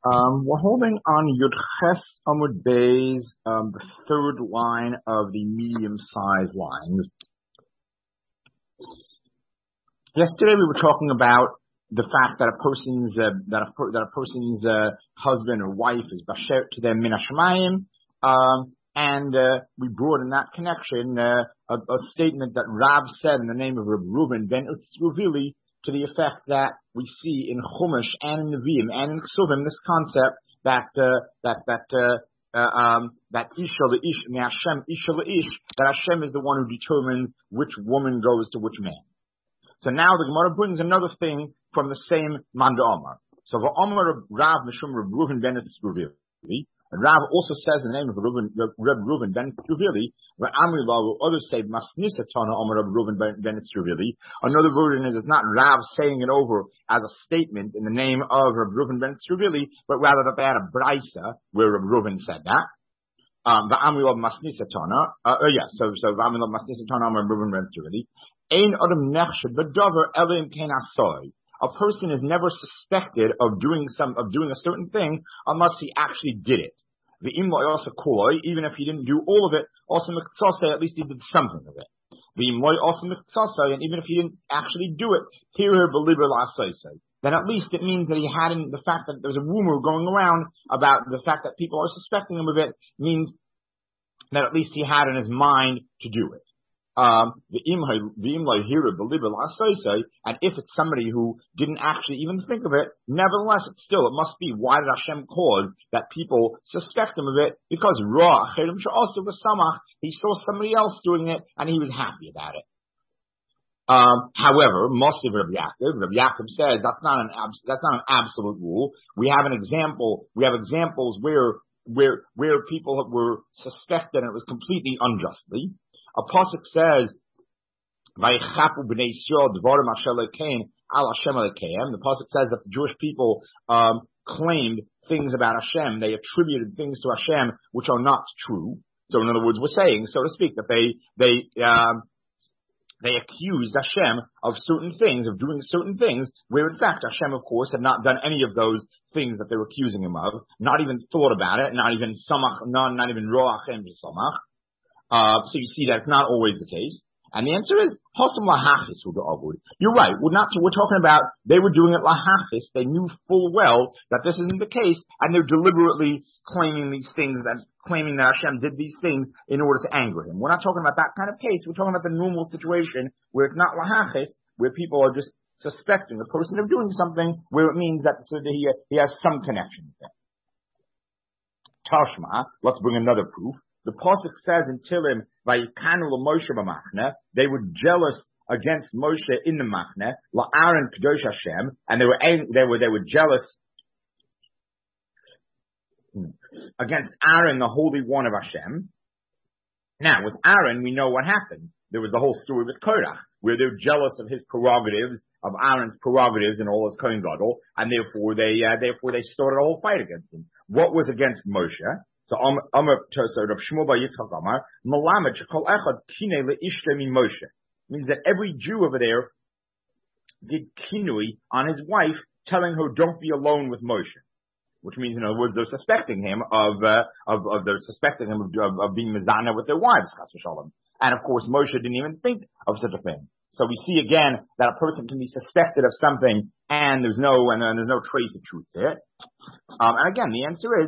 We're holding on Yud Ches Amud Beis, the third line of the medium-sized lines. Yesterday we were talking about the fact that a person's husband or wife is basher to them min hashamayim, and we brought in that connection a statement that Rav said in the name of Reb Reuven ben Utzruvili, to the effect that we see in Chumash and in Nevi'im and in Ksuvim this concept that Isha le'ish me'Hashem Isha le'ish, that Hashem is the one who determines which woman goes to which man. So now the Gemara brings another thing from the same Manda Omar. So V'Omar Rav Mishum Reb Reuven ben Utzruvili. And Rav also says in the name of Reb Reuven ben Utzruvili, where Amri Law will others say Masnisa Tana Omar Reb Reuven ben Utzruvili. Another version is it's not Rav saying it over as a statement in the name of Reb Reuven ben Utzruvili, but rather that they had a brisa where Reb Reuven said that. The Amri Law Masnisa Tana. So Amri Law Masnisa Tana Omar Reb Reuven ben Utzruvili. Ein Adam Nechshed B'Davar Elim Kein Asoy. A person is never suspected of doing a certain thing unless he actually did it. The imloy also koloi, even if he didn't do all of it, also miktsasei, at least he did something of it. The imloy also miktsasei, and even if he didn't actually do it, then at least it means that he hadn't, the fact that there's a rumor going around about the fact that people are suspecting him of it means that at least he had in his mind to do it. And if it's somebody who didn't actually even think of it, nevertheless, it must be, why did Hashem cause that people suspect him of it? Because he saw somebody else doing it and he was happy about it. However, most of Rabbi Yaakov says that's not an absolute rule. We have examples where people were suspected and it was completely unjustly. A pasuk says, "Vayichapu b'nei Yisrael dvarim asher lekein al Hashem lekeim." The pasuk says that the Jewish people claimed things about Hashem. They attributed things to Hashem which are not true. So, in other words, we're saying, so to speak, that they accused Hashem of certain things, of doing certain things, where in fact Hashem, of course, had not done any of those things that they were accusing him of. Not even thought about it. Not even samach. Not even ro'achem samach. So you see that it's not always the case. And the answer is, Hosam lahachis hu da'avud. You're right. We're talking about, they were doing it lahachis. They knew full well that this isn't the case, and they're deliberately claiming that Hashem did these things in order to anger him. We're not talking about that kind of case. We're talking about the normal situation where it's not lahachis, where people are just suspecting the person of doing something, where it means that he has some connection with it. Tashma, let's bring another proof. The pasuk says in Tilim, "Vayikanu l'Moshe b'machne." They were jealous against Moshe in the machne. LaAaron kadosh Hashem, and they were jealous against Aaron, the Holy One of Hashem. Now, with Aaron, we know what happened. There was the whole story with Korach, where they were jealous of his prerogatives, of Aaron's prerogatives and all his Kohen Gadol, and therefore they started a whole fight against him. What was against Moshe? So Rav Shmuel bar Yitzchak Amar, Malamed shekol echad kinei leishto min Moshe. Means that every Jew over there did kinui on his wife, telling her, "Don't be alone with Moshe." Which means, in other words, they're suspecting him of being mizana with their wives, chas v'shalom. And of course, Moshe didn't even think of such a thing. So we see again that a person can be suspected of something and there's no trace of truth there. And again, the answer is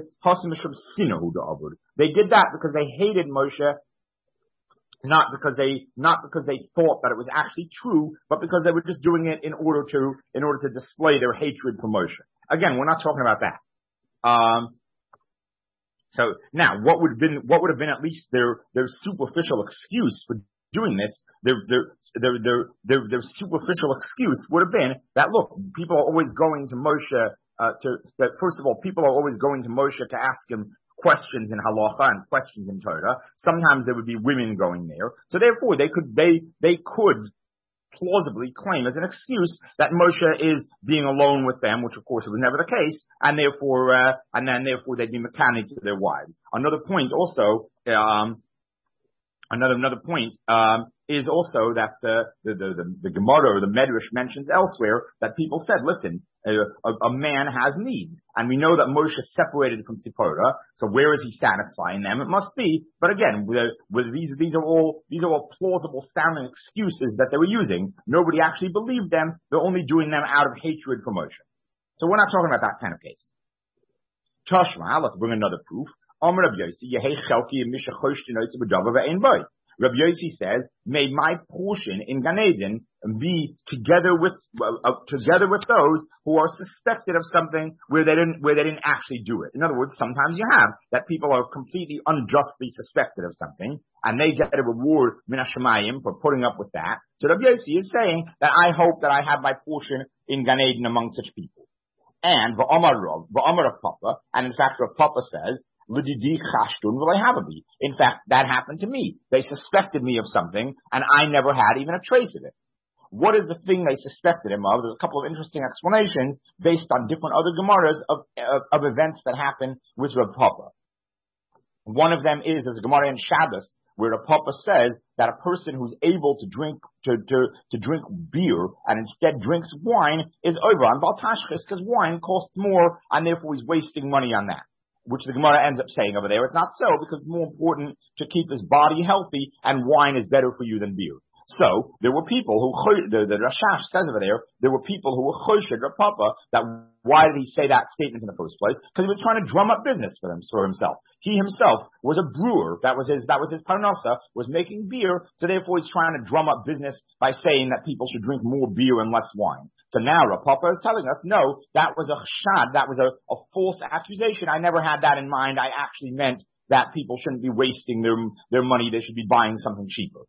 they did that because they hated Moshe, not because they thought that it was actually true, but because they were just doing it in order to display their hatred for Moshe. Again, we're not talking about that. So now, what would have been at least their superficial excuse for doing this? Their superficial excuse would have been that, look, people are always going to Moshe first of all, people are always going to Moshe to ask him questions in halacha and questions in Torah. Sometimes there would be women going there, so therefore they could plausibly claim as an excuse that Moshe is being alone with them, which of course it was never the case, and therefore they'd be mechanic to their wives. Another point also, is also that the Gemara or the Medrash mentions elsewhere that people said, listen, a man has needs, and we know that Moshe separated from Tzipora. So where is he satisfying them? It must be. But again, these are all plausible sounding excuses that they were using. Nobody actually believed them. They're only doing them out of hatred for Moshe. So we're not talking about that kind of case. Tashma, let's bring another proof. Amar Rabbi Yossi, Yehei Chelki Misha Choshtin Oitz B'Dava Ve'Ein Boy. Rabbi Yossi says, may my portion in Gan Eden be together with those who are suspected of something where they didn't actually do it. In other words, sometimes you have that people are completely unjustly suspected of something, and they get a reward min hashamayim for putting up with that. So Rabbi Yossi is saying that I hope that I have my portion in Gan Eden among such people. And v'Amar of Papa, and in fact Rav Papa says, in fact, that happened to me. They suspected me of something, and I never had even a trace of it. What is the thing they suspected him of? There's a couple of interesting explanations based on different other Gemaras of events that happened with Rav Papa. One of them is, there's a Gemara in Shabbos, where Rav Papa says that a person who's able to drink beer and instead drinks wine is over on Bal Tashchis, because wine costs more, and therefore he's wasting money on that. Which the Gemara ends up saying over there. It's not so, because it's more important to keep his body healthy, and wine is better for you than beer. So, there were people who, the Rashash says over there were people who were choshed Rav Papa, that why did he say that statement in the first place? Because he was trying to drum up business for himself. He himself was a brewer. That was his parnasa, was making beer, so therefore he's trying to drum up business by saying that people should drink more beer and less wine. So now Rav Papa is telling us, no, that was a chshad, that was a false accusation. I never had that in mind. I actually meant that people shouldn't be wasting their money. They should be buying something cheaper.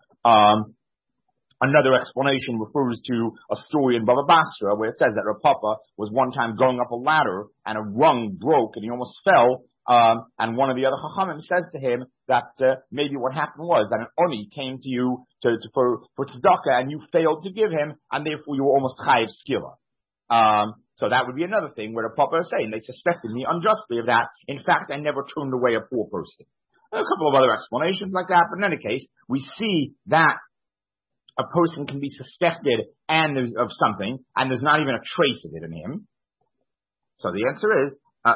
Another explanation refers to a story in Baba Basra where it says that Rav Papa was one time going up a ladder and a rung broke and he almost fell. And one of the other Chachamim says to him that maybe what happened was that an Oni came to you for tzedakah and you failed to give him, and therefore you were almost chayiv skila. So that would be another thing where the Papa is saying they suspected me unjustly of that. In fact, I never turned away a poor person. There are a couple of other explanations like that, but in any case, we see that a person can be suspected of something, and there's not even a trace of it in him. So the answer is,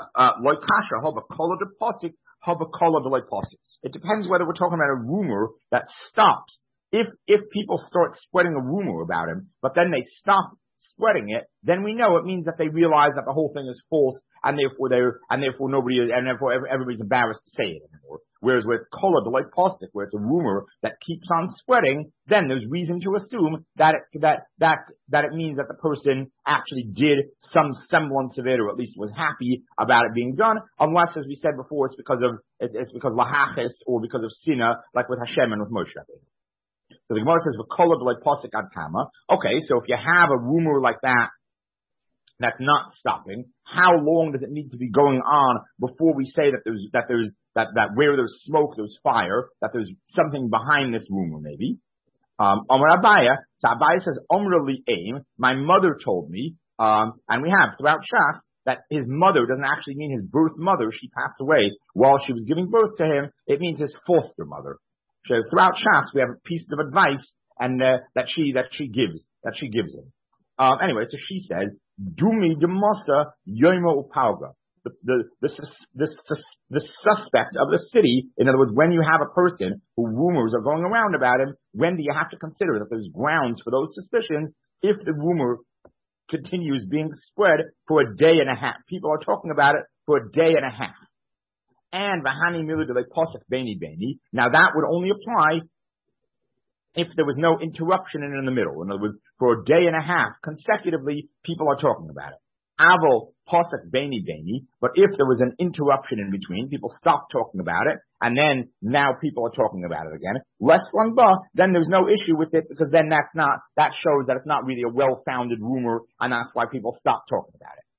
it depends whether we're talking about a rumor that stops. If people start spreading a rumor about him, but then they stop spreading it, then we know it means that they realize that the whole thing is false, and therefore everybody's embarrassed to say it anymore. Whereas with kola deloy postic, where it's a rumor that keeps on spreading, then there's reason to assume that it means that the person actually did some semblance of it, or at least was happy about it being done, unless, as we said before, it's because lahachis or because of sina, like with Hashem and with Moshe. So the Gemara says, "V'kola deloy postic ad kama." Okay, so if you have a rumor like that that's not stopping, how long does it need to be going on before we say that where there's smoke, there's fire, that there's something behind this rumor maybe? Amar Abaya, so Abaya says, Omra li aim, my mother told me, and we have throughout Shas, that his mother doesn't actually mean his birth mother. She passed away while she was giving birth to him. It means his foster mother. So throughout Shas, we have pieces of advice and that she gives him. Anyway, so she says, Dumi demasa yoima upauga. The suspect of the city, in other words, when you have a person who rumors are going around about him, when do you have to consider that there's grounds for those suspicions if the rumor continues being spread for a day and a half? People are talking about it for a day and a half. And v'hani milu de posach beni beni. Now that would only apply if there was no interruption in the middle. In other words, for a day and a half consecutively, people are talking about it. Aval posach beni beni. But if there was an interruption in between, people stopped talking about it, and then now people are talking about it again. Less one ba, then there's no issue with it, because then that shows that it's not really a well-founded rumor, and that's why people stop talking about it.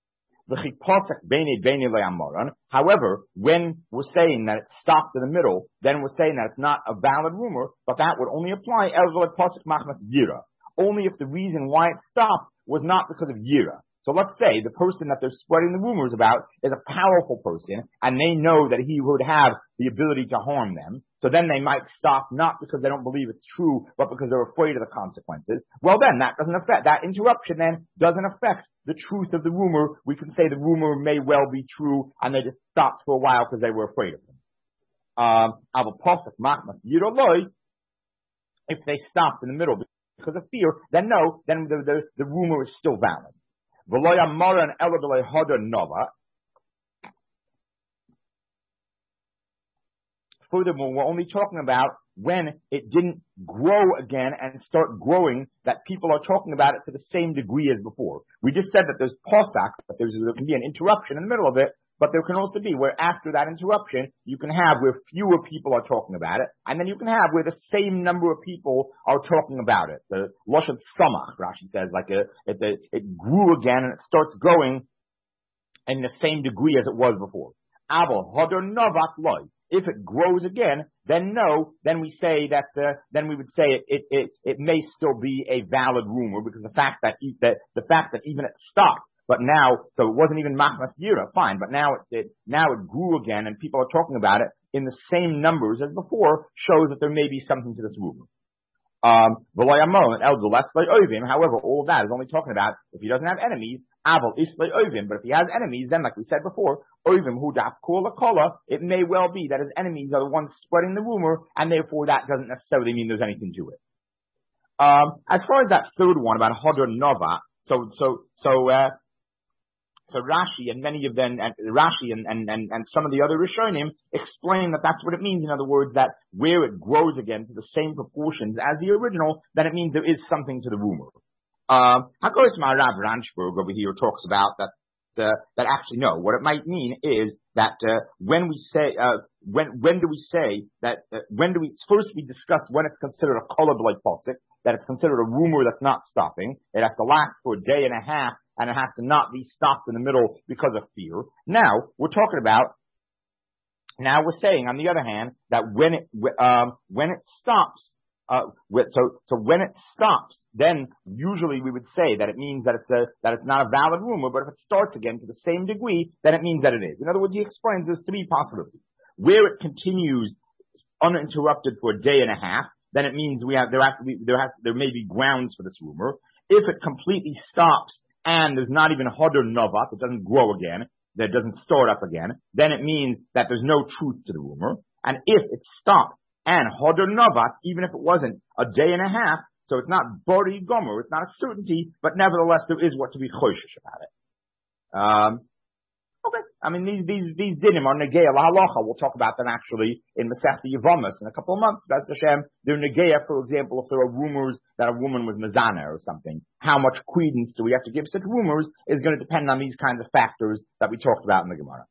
However, when we're saying that it stopped in the middle, then we're saying that it's not a valid rumor, but that would only apply only if the reason why it stopped was not because of yira. So let's say the person that they're spreading the rumors about is a powerful person, and they know that he would have the ability to harm them. So then they might stop, not because they don't believe it's true, but because they're afraid of the consequences. Well then, that interruption then doesn't affect the truth of the rumor. We can say the rumor may well be true, and they just stopped for a while because they were afraid of him. If they stopped in the middle because of fear, then no, then the rumor is still valid. Furthermore, we're only talking about when it didn't grow again and start growing, that people are talking about it to the same degree as before. We just said that there's posak, that there can be an interruption in the middle of it, but there can also be where after that interruption, you can have where fewer people are talking about it, and then you can have where the same number of people are talking about it. The Lashon Samach, Rashi says, like it grew again and it starts growing in the same degree as it was before. Abel, Hodor Novak Loy. If it grows again, then no, then we say that, then we would say it may still be a valid rumor, because the fact that even it stopped, but now, so it wasn't even Machmas Yira, fine, but now it grew again and people are talking about it in the same numbers as before, shows that there may be something to this rumor. However, all of that is only talking about if he doesn't have enemies, Aval Islay Ovim, but if he has enemies, then like we said before, Ovim Hudaf Kola Kola, it may well be that his enemies are the ones spreading the rumor, and therefore that doesn't necessarily mean there's anything to it. As far as that third one about Hodor Nova, so Rashi and many of them, and Rashi and some of the other Rishonim explain that that's what it means. In other words, that where it grows again to the same proportions as the original, then it means there is something to the rumor. Hakoros Marav Ranchberg over here talks about that actually no, what it might mean is that when we say when do we say that first we discuss when it's considered a kolabloy posik, that it's considered a rumor that's not stopping. It has to last for a day and a half, and it has to not be stopped in the middle because of fear. Now we're saying, on the other hand, that when it stops, so when it stops, then usually we would say that it means that it's not a valid rumor, but if it starts again to the same degree, then it means that it is. In other words, he explains there's three possibilities. Where it continues uninterrupted for a day and a half, then it means there may be grounds for this rumor. If it completely stops and there's not even Hodor Novak, it doesn't grow again, that it doesn't start up again, then it means that there's no truth to the rumor. And if it stopped and Hodor Novak, even if it wasn't a day and a half, so it's not Bori Gomer, it's not a certainty, but nevertheless there is what to be choshesh about it. Okay. I mean, these dinim are negeya lahalacha. We'll talk about them actually in Masechta Yevamos in a couple of months. That's Hashem. They're negeya, for example, if there are rumors that a woman was mezana or something. How much credence do we have to give such rumors is going to depend on these kinds of factors that we talked about in the Gemara.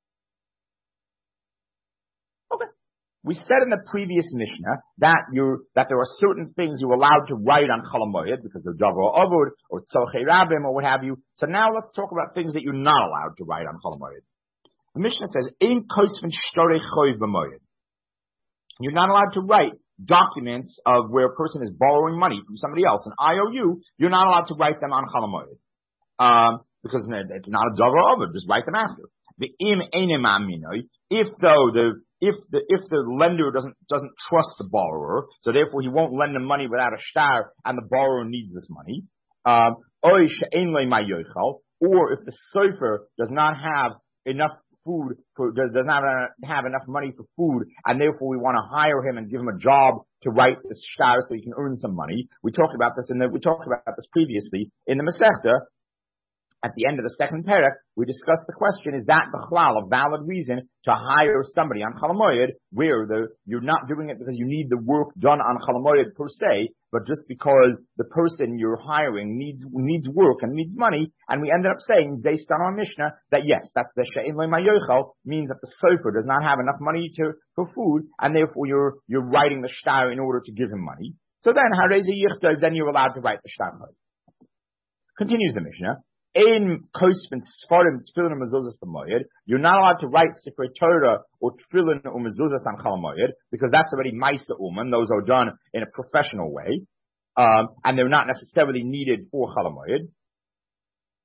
Okay. We said in the previous Mishnah that there are certain things you're allowed to write on Chol HaMoed because they're Davar Avod or Tzolchei Rabim or what have you. So now let's talk about things that you're not allowed to write on Chol HaMoed. The Mishnah says, Ein Kosvin Shtorei Choiv B'Moed. You're not allowed to write documents of where a person is borrowing money from somebody else, an IOU. You're not allowed to write them on Chol HaMoed because it's not a Davar Avod. Just write them after. The Im Einem Aminoi. If the lender doesn't trust the borrower, so therefore he won't lend the money without a shtar, and the borrower needs this money. Or if the sofer does not have enough food, does not have enough money for food, and therefore we want to hire him and give him a job to write this shtar so he can earn some money. We talked about this previously in the Masechta. At the end of the second parak, we discussed the question, is that b'chlal a valid reason to hire somebody on Chol HaMoed where you're not doing it because you need the work done on Chol HaMoed per se, but just because the person you're hiring needs work and needs money, and we ended up saying, based on our Mishnah, that yes, that's the she'en lo mayochel, means that the sofer does not have enough money for food, and therefore you're writing the shtar in order to give him money. So then, hareze yichtov, then you're allowed to write the shtar. Continues the Mishnah. You're not allowed to write Sefer Torah or Tefillin or Mezuzas on Chol HaMoed because that's already Maisa Uman. Those are done in a professional way, and they're not necessarily needed for Chol HaMoed.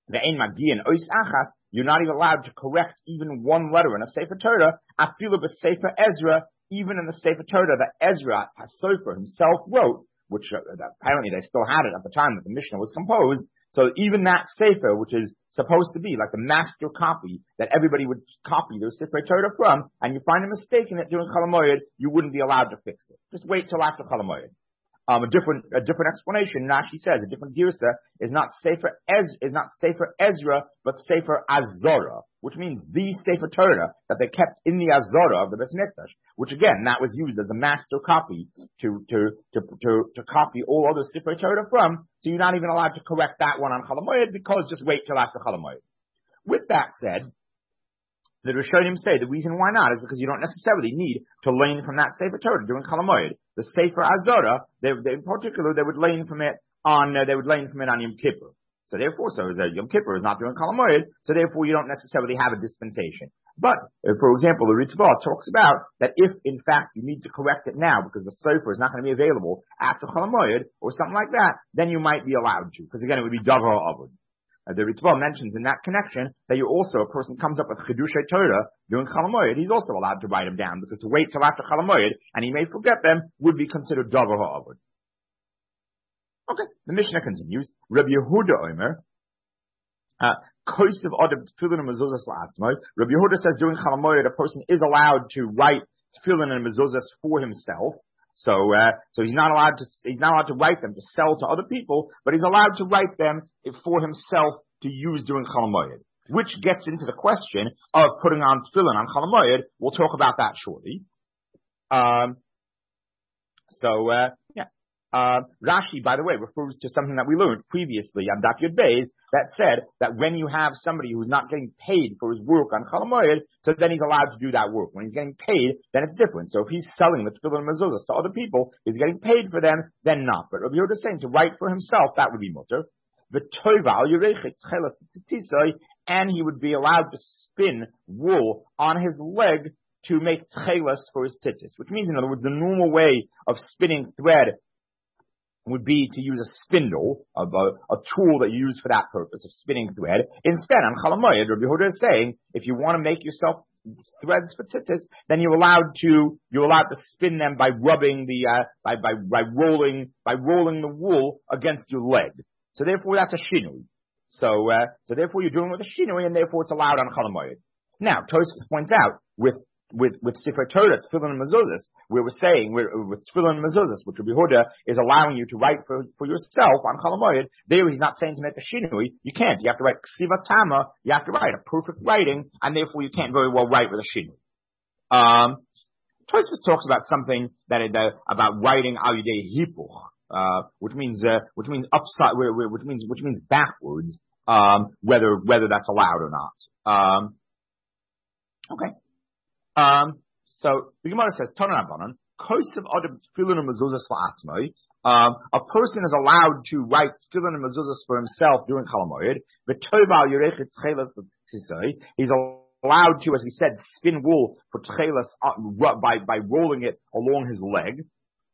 The ein magian ois achas, you're not even allowed to correct even one letter in a Sefer Torah. Afilu b'Sefer Ezra, even in the Sefer Torah that Ezra HaSofer himself wrote, which apparently they still had it at the time that the Mishnah was composed. So even that Sefer, which is supposed to be like the master copy that everybody would copy their Sefer Torah from, and you find a mistake in it during Chol HaMoed, you wouldn't be allowed to fix it. Just wait till after Chol HaMoed. A different explanation, Rashi says, a different girsa is not Sefer Ezra, but Sefer Azorah, which means the Sefer Torah that they kept in the Azorah of the Beis Mikdash, which again, that was used as the master copy to copy all other Sefer Torah from, so you're not even allowed to correct that one on Chol HaMoed, because just wait till after Chol HaMoed. With that said, the Rishonim say the reason why not is because you don't necessarily need to learn from that Sefer Torah during Chol HaMoed. The Sefer Azorah, in particular, they would learn from it on Yom Kippur. So therefore, the Yom Kippur is not during Chol HaMoed, so therefore you don't necessarily have a dispensation. But, for example, the Ritzvah talks about that if, in fact, you need to correct it now because the Sefer is not going to be available after Chol HaMoed or something like that, then you might be allowed to, because again, it would be Davar Avod. The Ritzvah mentions in that connection that a person comes up with Chidushay Torah during Chol HaMoed, he's also allowed to write them down, because to wait till after Chol HaMoed, and he may forget them, would be considered Davar Ha'avod. Okay, the Mishnah continues. Rabbi Yehuda Omer, Kosev Adam Tefillin and Mezuzas La'atzmai. Rabbi Yehuda says during Chol HaMoed, a person is allowed to write Tefillin and Mezuzas for himself. So he's not allowed to write them to sell to other people, but he's allowed to write them for himself to use during Chol HaMoed, which gets into the question of putting on tefillin on Chol HaMoed. We'll talk about that shortly. Rashi, by the way, refers to something that we learned previously on Daf Yud Beis that said that when you have somebody who's not getting paid for his work on Chol HaMoed, so then he's allowed to do that work. When he's getting paid, then it's different. So if he's selling the tefillin and mezuzahs to other people, he's getting paid for them, then not. But Rabbi Yehuda is saying to write for himself, that would be mutter. And he would be allowed to spin wool on his leg to make tchelas for his tittis, which means, in other words, the normal way of spinning thread would be to use a spindle, a tool that you use for that purpose of spinning thread. Instead, on Chol HaMoed, Rabbi Yehuda is saying, if you want to make yourself threads for tittis, then you're allowed to spin them by rubbing by rolling the wool against your leg. So therefore, that's a shinui. So therefore, you're doing it with a shinui, and therefore it's allowed on Chol HaMoed. Now, Tosfos points out with Sefer Torah, Tefillin and Mezuzahs, where we're saying, with Tefillin and Mezuzahs, which Rabbi Yehuda is allowing you to write for yourself on Chol HaMoed, there he's not saying to make a shinui. You can't. You have to write Ksiva Tama, you have to write a perfect writing, and therefore you can't very well write with a shinui. Tosfos talks about something about writing al yidei hipuch, which means upside, which means backwards, whether that's allowed or not. Okay. So the Gemara says, Tanan Rabbanan, Kosev Adam Tefillin and Mezuzahs La'atzmai. A person is allowed to write Tefillin and Mezuzahs for himself during Chol HaMoed. V'toiva al yerechet tchelas v'tzisai. He's allowed to, as we said, spin wool for tchelas by rolling it along his leg.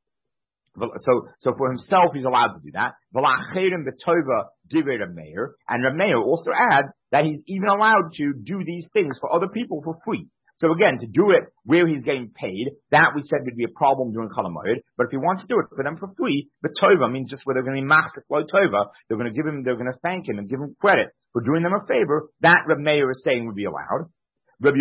So for himself, he's allowed to do that. V'lacherim v'toiva divrei Rav Meir. And Rav Meir also adds that he's even allowed to do these things for other people for free. So again, to do it where he's getting paid, that we said would be a problem during Chol HaMoed. But if he wants to do it for them for free, the tova means just where they're going to be machzik lo tova, they're going to thank him and give him credit for doing them a favor. That Rav Meir is saying would be allowed. Rabbi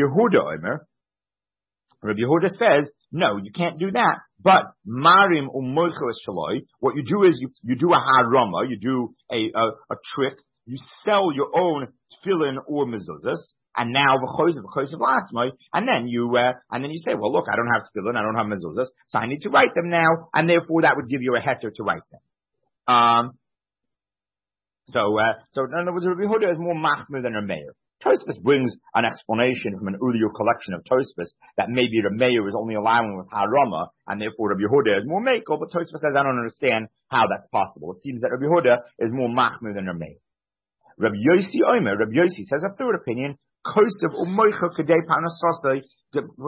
Yehuda says, no, you can't do that. But marim u'moicheles shaloi, what you do is you do a harama, you do a trick, you sell your own tefillin or mezuzahs. And now v'chosev la'atzmai, and then you say, well, look, I don't have tefillin, I don't have mezuzahs, so I need to write them now, and therefore that would give you a heter to write them. So in other words, Rabbi Yehuda is more machmir than Rav Meir. Tosfos brings an explanation from an earlier collection of Tosfos that maybe Rav Meir is only allowing with harama, and therefore Rabbi Yehuda is more mekel, but Tosfos says, I don't understand how that's possible. It seems that Rabbi Yehuda is more machmir than Rav Meir. Rabbi Yossi says a third opinion. Kosev u'moicha kedei panasasei,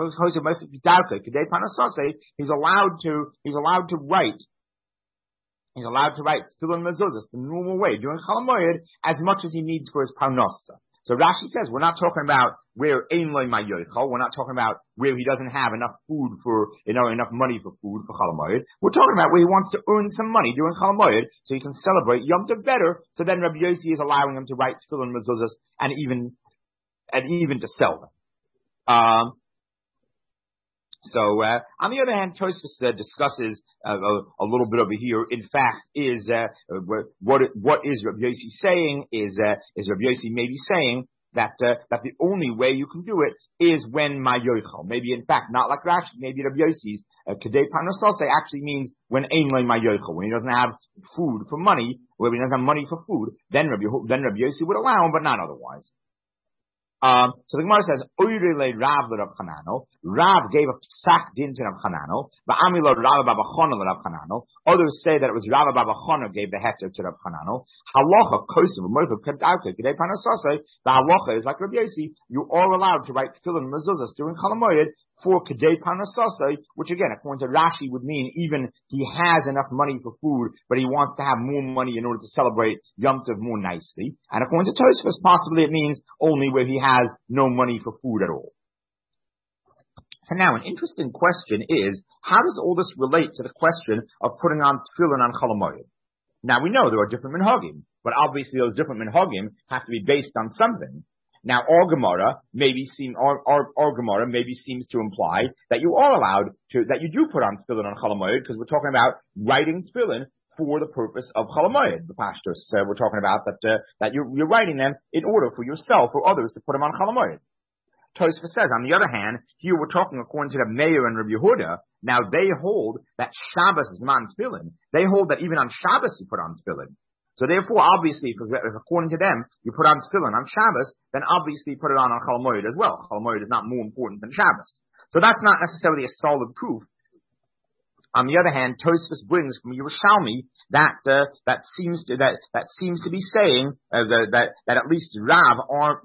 he's allowed to write He's allowed to write tefillin mezuzahs the normal way during Chol Hamoed as much as he needs for his parnasa. So Rashi says we're not talking about where ein loy ma yochel. We're not talking about where he doesn't have enough food for, enough money for food for Chol Hamoed. We're talking about where he wants to earn some money during Chol Hamoed so he can celebrate Yom Tov better. So then Rabbi Yossi is allowing him to write tefillin mezuzahs and even to sell them. On the other hand, Tosfos discusses a little bit over here. In fact, what is Rabbi Yossi saying? Is Rabbi Yossi maybe saying that the only way you can do it is when ma yochel? Maybe in fact, not like Rashi. Maybe Rabbi Yossi's kedei parnasase actually means when ein loy ma yochel, when he doesn't have food for money, when he doesn't have money for food, then Rabbi Yossi would allow him, but not otherwise. So the Gemara says, Oyrele Rav l'Rav Chanano. Rav gave a psak din to Rav Chanano. Va'amilo Rav Baba Chana l'Rav Chanano. Others say that it was Rav Baba Chana gave the heter to Rav Chanano. Halacha kosev u'moichav kedavke kedei parnasase. The halacha is like Rabbi Yossi. You are allowed to write tefillin mezuzahs during Chol Hamoed for kedei parnasase, which again, according to Rashi, would mean even he has enough money for food, but he wants to have more money in order to celebrate Yom Tov more nicely. And according to Tosfos, possibly it means only where he has no money for food at all. So now, an interesting question is, how does all this relate to the question of putting on tefillin on Chol Hamoed? Now, we know there are different minhagim, but obviously those different minhagim have to be based on something. Now, our Gemara maybe seems to imply that you are allowed to, that you do put on tefillin on Chol Hamoed, because we're talking about writing tefillin for the purpose of Chol Hamoed. The pashtos, we're talking about that you're writing them in order for yourself or others to put them on Chol Hamoed. Tosfos says, on the other hand, here we're talking according to the Meir and Rabbi Yehuda. Now they hold that Shabbos is man tefillin. They hold that even on Shabbos you put on tefillin. So therefore, obviously, if according to them you put on tefillin on Shabbos, then obviously you put it on Chol Hamoed as well. Chol Hamoed is not more important than Shabbos. So that's not necessarily a solid proof. On the other hand, Tosfos brings from Yerushalmi that seems to be saying that at least Rav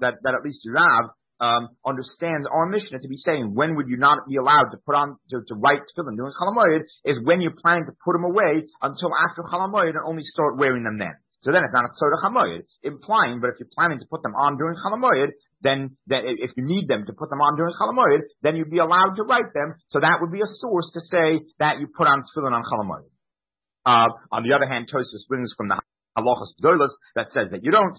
understands our Mishnah to be saying when would you not be allowed to put on to write tefillin during Chol Hamoed is when you're planning to put them away until after Chol Hamoed and only start wearing them then. So then it's not a tzorech hamoed, implying, but if you're planning to put them on during Chol Hamoed, then if you need them to put them on during Chol Hamoed, then you'd be allowed to write them. So that would be a source to say that you put on tefillin on Chol Hamoed. On the other hand, Tosfos brings from the halachos gedolos that says that you don't.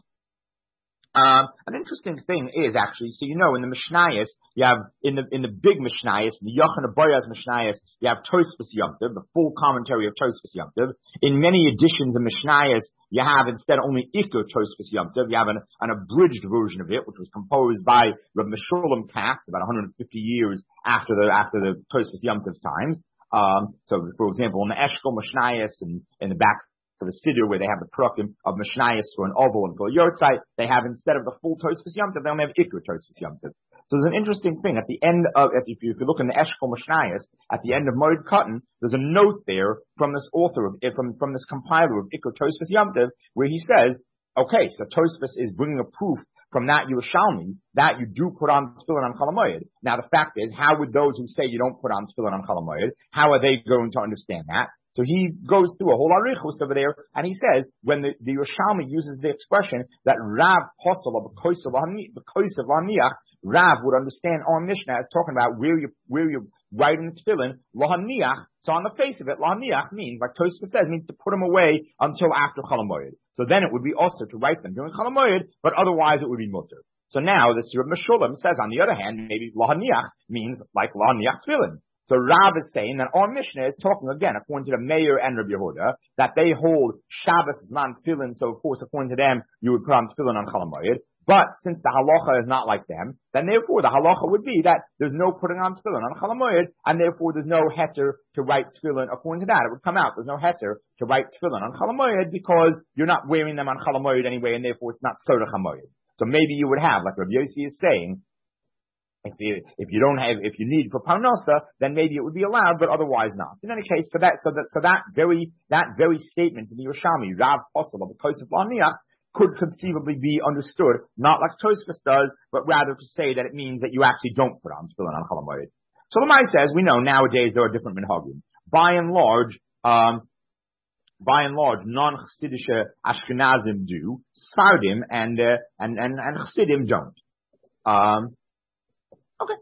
An interesting thing is actually, so in the Mishnayos, you have, in the big Mishnayos, the Yochanan Boyaz Mishnayos, you have Tosfos Yom Tov, the full commentary of Tosfos Yom Tov. In many editions of Mishnayos, you have instead only Iker Tosfos Yom Tov. You have an abridged version of it, which was composed by Rav Meshulam Katz about 150 years after the Tosfos Yom Tov's time. So for example, in the Eshkol Mishnayos and in the back for the Siddur, where they have the Prakim of Mishnayos for an Oval and for a Yortzeit, they have, instead of the full Tosfos Yom Tov, they only have Iker Tosfos Yom Tov. So there's an interesting thing. At the end of, if you look in the Eshkol Mishnayos, at the end of Moed Katan, there's a note there from this author, from this compiler of Iker Tosfos Yom Tov, where he says, okay, so Tosfos is bringing a proof from that Yerushalmi that you do put on tefillin on Chol Hamoed. Now the fact is, how would those who say you don't put on tefillin on Chol Hamoed, how are they going to understand that? So he goes through a whole arichus over there, and he says, when the Yerushalmi uses the expression that Rav Posel of Kosev Laniach, Rav would understand our Mishnah as talking about where you writing the tefillin, Lahaniach. So on the face of it, Lahaniach means, like Tosfos says, means to put them away until after Chol Hamoed. So then it would be also to write them during Chol Hamoed, but otherwise it would be mutter. So now this Rav Meshulam says, on the other hand, maybe Lahaniach means like Lahaniach tefillin. So Rav is saying that our Mishnah is talking again, according to the Meir and Rabbi Yehuda, that they hold Shabbos is man tefillin, so of course according to them you would put on tefillin on Chol Hamoed. But since the halacha is not like them, then therefore the halacha would be that there's no putting on tefillin on Chol Hamoed, and therefore there's no heter to write tefillin. According to that, it would come out there's no heter to write tefillin on Chol Hamoed because you're not wearing them on Chol Hamoed anyway, and therefore it's not tzorech hamoed. So maybe you would have, like Rabbi Yossi is saying, if you need for parnasa, then maybe it would be allowed, but otherwise not. In any case, so that very statement in the Yerushalmi, Rav Posel of the Kosev Laniach, could conceivably be understood, not like Tosfos does, but rather to say that it means that you actually don't put on tefillin on Chol Hamoed. So the Mai says, we know nowadays there are different minhagim. By and large, by and large, non-Chassidish Ashkenazim do, Sardim and Chassidim don't. Okay.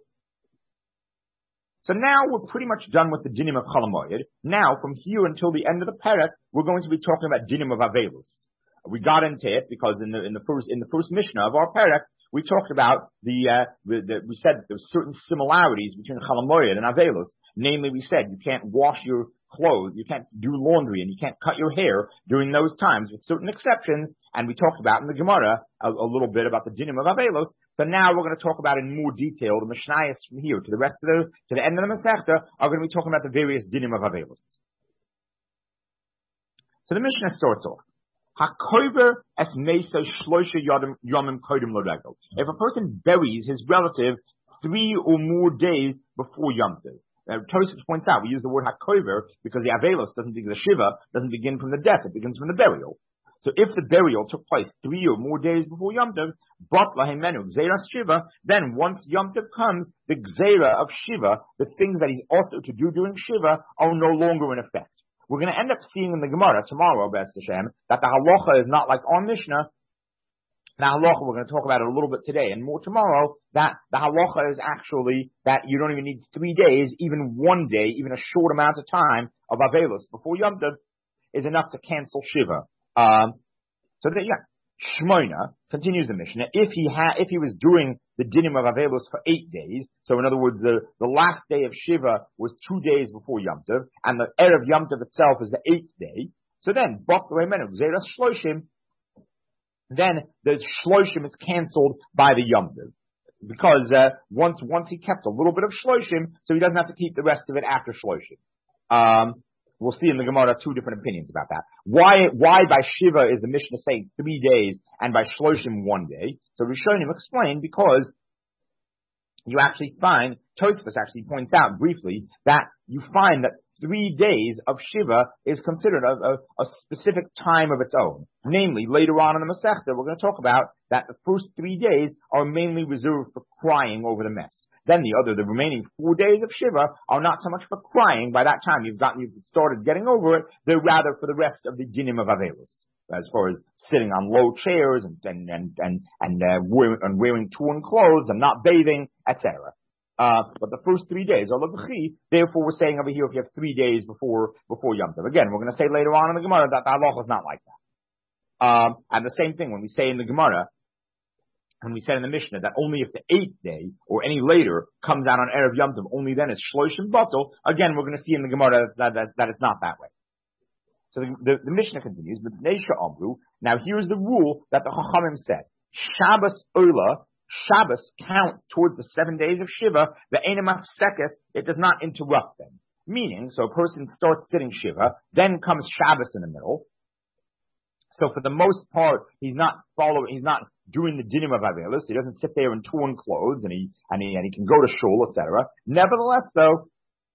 So now we're pretty much done with the dinim of Chol Hamoed. Now, from here until the end of the parak, we're going to be talking about dinim of Avelus. We got into it because in the first Mishnah of our parak, we talked about we said that there were certain similarities between Chol Hamoed and Avelus. Namely, we said you can't wash your clothes, you can't do laundry, and you can't cut your hair during those times, with certain exceptions. And we talked about in the Gemara a little bit about the dinim of Avelus. So now we're going to talk about in more detail the Mishnayos from here to the end of the Masechta are going to be talking about the various dinim of Avelus. So the Mishnah starts off. Hakover es meisa shloisha yomim kodim l'regel. If a person buries his relative 3 or more days before Yom Tov. Tosfos points out we use the word hakover because the Avelus the Shiva doesn't begin from the death; it begins from the burial. So if the burial took place 3 or more days before Yom Tov, batla hemenu gzeiras Shiva, then once Yom Tov comes, the gzeira of Shiva, the things that he's also to do during Shiva, are no longer in effect. We're going to end up seeing in the Gemara tomorrow, B'ez Hashem, that the halacha is not like our Mishnah. The halacha, we're going to talk about it a little bit today and more tomorrow, that the halacha is actually that you don't even need 3 days, even 1 day, even a short amount of time of Avelus before Yom Tov is enough to cancel Shiva. Shmoina continues the Mishnah. If he was doing the dinim of Avelus for 8 days, so in other words, the last day of Shiva was 2 days before Yom Tov, and the Erev Yom Tov itself is the 8th day, so then, then the Shloshim is cancelled by the Yom Tov. Because once he kept a little bit of Shloshim, so he doesn't have to keep the rest of it after Shloshim. We'll see in the Gemara 2 different opinions about that. Why by Shiva is the Mishnah saying 3 days and by Shloshim 1 day? So Rishonim explained because you actually find, Tosfos actually points out briefly, that you find that 3 days of Shiva is considered a specific time of its own. Namely, later on in the Masechta, we're going to talk about that the first 3 days are mainly reserved for crying over the mess. Then the remaining 4 days of Shiva are not so much for crying. By that time, you've started getting over it. They're rather for the rest of the dinim of Avelus, as far as sitting on low chairs and wearing torn clothes and not bathing, etc. But the first 3 days are l'v'chi. Therefore, we're saying over here if you have 3 days before Yom Tov. Again, we're going to say later on in the Gemara that the halacha is not like that. And the same thing when we say in the Gemara. When we said in the Mishnah that only if the 8th day or any later comes out on Erev Yom Tov, only then it's Shloshim Batel. Again, we're going to see in the Gemara that it's not that way. So the Mishnah continues, but Neisha Amru. Now here's the rule that the Chachamim said: Shabbos Ola, Shabbos counts towards the 7 days of Shiva. The Einamach Sekes, it does not interrupt them. Meaning, so a person starts sitting Shiva, then comes Shabbos in the middle. So for the most part, he's not doing the dinim of Avelus. He doesn't sit there in torn clothes, and he can go to shul, etc. Nevertheless, though,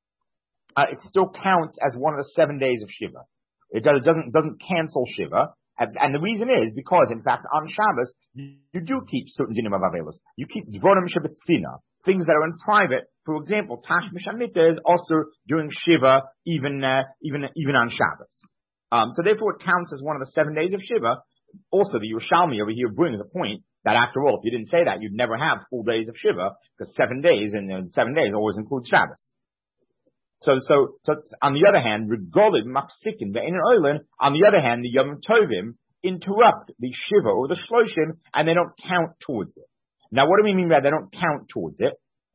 it still counts as one of the 7 days of Shiva. It doesn't cancel Shiva, and the reason is because, in fact, on Shabbos you do keep certain dinim of Avelus. You keep dvorim shebetzina, things that are in private. For example, Tash Mishamita is also doing Shiva even on Shabbos. So therefore it counts as one of the 7 days of Shiva. Also, the Yerushalmi over here brings a point that after all, if you didn't say that, you'd never have full days of Shiva, because 7 days, and 7 days always includes Shabbos. So on the other hand, Regolim, Mapsikin, Ve'ein Oilin, on the other hand, the Yom Tovim interrupt the Shiva or the Shloshim, and they don't count towards it. Now what do we mean by they don't count towards it?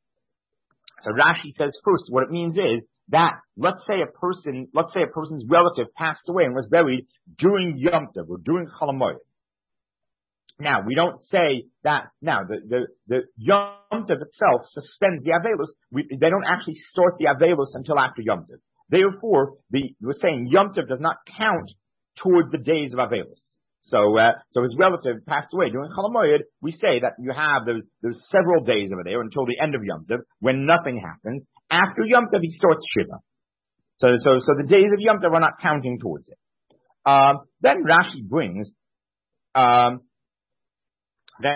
So Rashi says first, what it means is, that let's say a person's relative passed away and was buried during Yom Tov or during Chol Hamoed. Now we don't say that. Now the Yom Tov itself suspends the Avelus. They don't actually start the Avelus until after Yom Tov. Therefore, we're saying Yom Tov does not count toward the days of Avelus. So his relative passed away during Chol Hamoed. We say that you have there's several days over there until the end of Yom Tov when nothing happens. After Yom Tov, he starts Shiva. So the days of Yom Tov are not counting towards it. Then Rashi brings,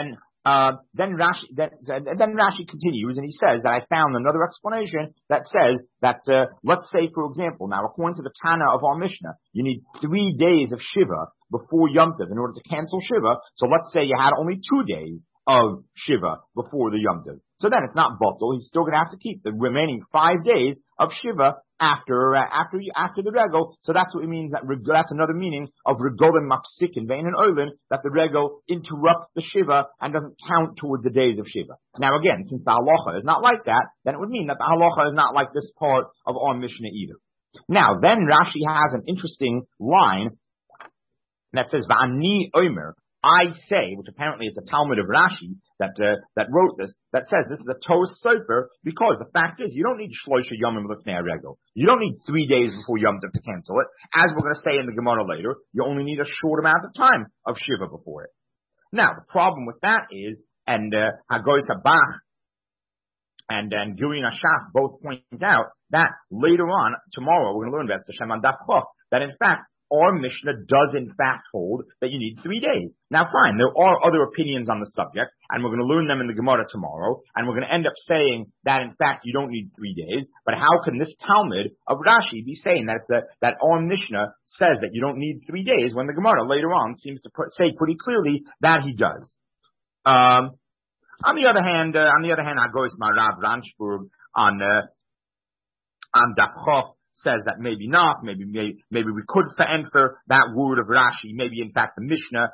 Then Rashi continues and he says that I found another explanation that says that, let's say for example, now according to the Tana of our Mishnah, you need 3 days of Shiva before Yom Tov in order to cancel Shiva. So let's say you had only 2 days of Shiva before the Yom Tov. So then it's not Batal. He's still going to have to keep the remaining 5 days of Shiva after the Regel. So that's what it means, that's another meaning of Regolim Mapsikin, Vein and Oilin, that the Regel interrupts the Shiva and doesn't count towards the days of Shiva. Now again, since the halacha is not like that, then it would mean that the halacha is not like this part of our Mishnah either. Now, then Rashi has an interesting line that says, Va'ani Omer, I say, which apparently is the Talmud of Rashi that wrote this, that says this is a Tos Sofer, because the fact is you don't need Shloisha Yomim Lefnei Regel. You don't need 3 days before Yom Tov to cancel it. As we're going to say in the Gemara later, you only need a short amount of time of Shiva before it. Now, the problem with that is, and Hagoy Sabach and Guri Nashas both point out that later on, tomorrow, we're going to learn about the Sheman Daf Chof, that in fact, our Mishnah does in fact hold that you need 3 days. Now fine, there are other opinions on the subject, and we're going to learn them in the Gemara tomorrow, and we're going to end up saying that in fact you don't need 3 days, but how can this Talmud of Rashi be saying that our Mishnah says that you don't need 3 days when the Gemara later on seems to say pretty clearly that he does? On the other hand, Hagois Marav Ranchburg on Daf Chof says that maybe not, maybe we could enter that word of Rashi. Maybe in fact the Mishnah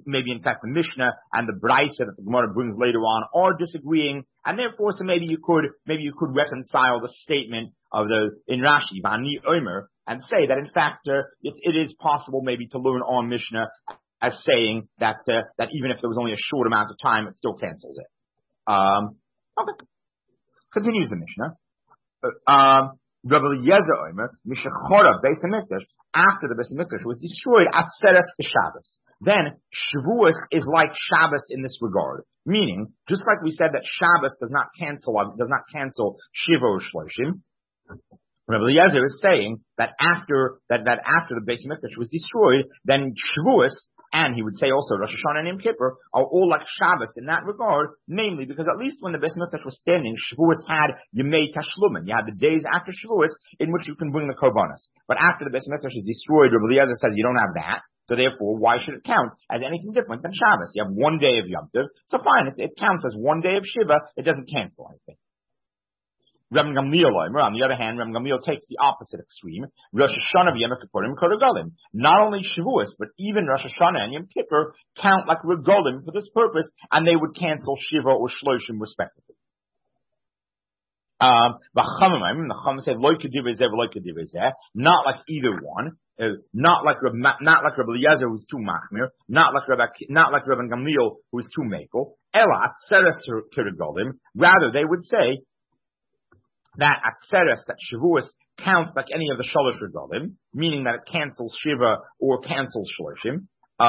and the Brisa that the Gemara brings later on are disagreeing, and therefore so maybe you could reconcile the statement of in Rashi, Vani Omer, and say that in fact it is possible maybe to learn on Mishnah as saying that even if there was only a short amount of time, it still cancels it. Okay. Continues the Mishnah. Rabbi Eliezer Omer, Mishachora Beis Hamikdash, after the Beis Hamikdash was destroyed, Atzeres Shabbos. Then Shavuos is like Shabbos in this regard, meaning just like we said that Shabbos does not cancel Shiva or Shloshim. Rabbi Eliezer is saying that after the Beis Hamikdash was destroyed, then Shavuos, and he would say also Rosh Hashanah and Yom Kippur, are all like Shabbos in that regard, namely because at least when the Beis Hamikdash was standing, Shavuos had Yemei Tashlumin. You had the days after Shavuos in which you can bring the Korbanos. But after the Beis Hamikdash is destroyed, Rabbi Eliezer says you don't have that, so therefore why should it count as anything different than Shabbos? You have 1 day of Yom Tov, so fine, it counts as 1 day of Shiva, it doesn't cancel anything. Rabbi Gamliel, on the other hand, Rabbi Gamliel takes the opposite extreme. Rosh Hashanah v'Yom Kippurim Kodegalim. Not only Shavuos, but even Rosh Hashanah and Yom Kippur count like Regolim for this purpose, and they would cancel Shiva or Shloshim respectively. The Chachamim say Lo Kedivrei Zeh v'Lo Kedivrei Zeh, not like either one. Not like Rabbi Eliezer who's too machmir, not like Rabbi Gamliel who's too makel. Ela Atzeres Kodegalim. Rather, they would say that Atzeres, that Shavuos counts like any of the Shalosh Regalim, meaning that it cancels Shiva or cancels Shloshim.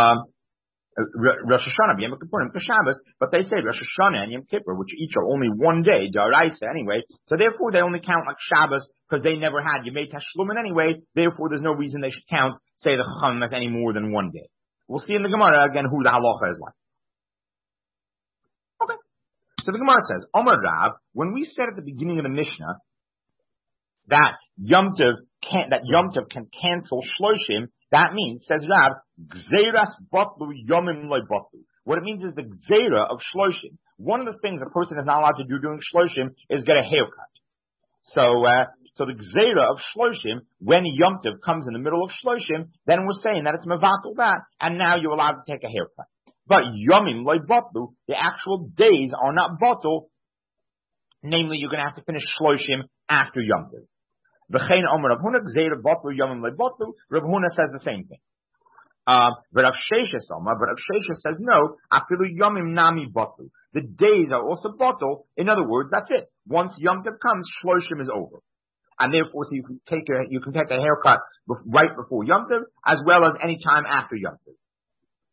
Rosh Hashanah, Yom Kippurim, for Shabbos, but they say Rosh Hashanah and Yom Kippur, which each are only 1 day, Daraisa anyway, so therefore they only count like Shabbos, because they never had Yemei Tashlumin anyway, therefore there's no reason they should count, say the Chachamim, as any more than 1 day. We'll see in the Gemara again who the halacha is like. Okay. So the Gemara says, Omar Rav, when we said at the beginning of the Mishnah that Yom Tov can cancel Shloshim, that means, says Rav, Gzeiras Botlu Yomim Loi Botlu. What it means is the Gzeira of Shloshim. One of the things a person is not allowed to do during Shloshim is get a haircut. So the Gzeira of Shloshim, when Yom Tov comes in the middle of Shloshim, then we're saying that it's Mevatel that, and now you're allowed to take a haircut. But Yomim Loi Botlu, the actual days are not Botel, namely you're going to have to finish Shloshim after Yom Tov. V'chein Omer Rav Huna Gzeira Botlu Yomim Loi Botlu, Rav Huna says the same thing. But Rav Sheshes says no, Afilu Yomim Nami Botlu. The days are also Botel. In other words, that's it. Once Yom Tov comes, Shloshim is over. And therefore, so you can take a haircut right before Yom Tov, as well as any time after Yom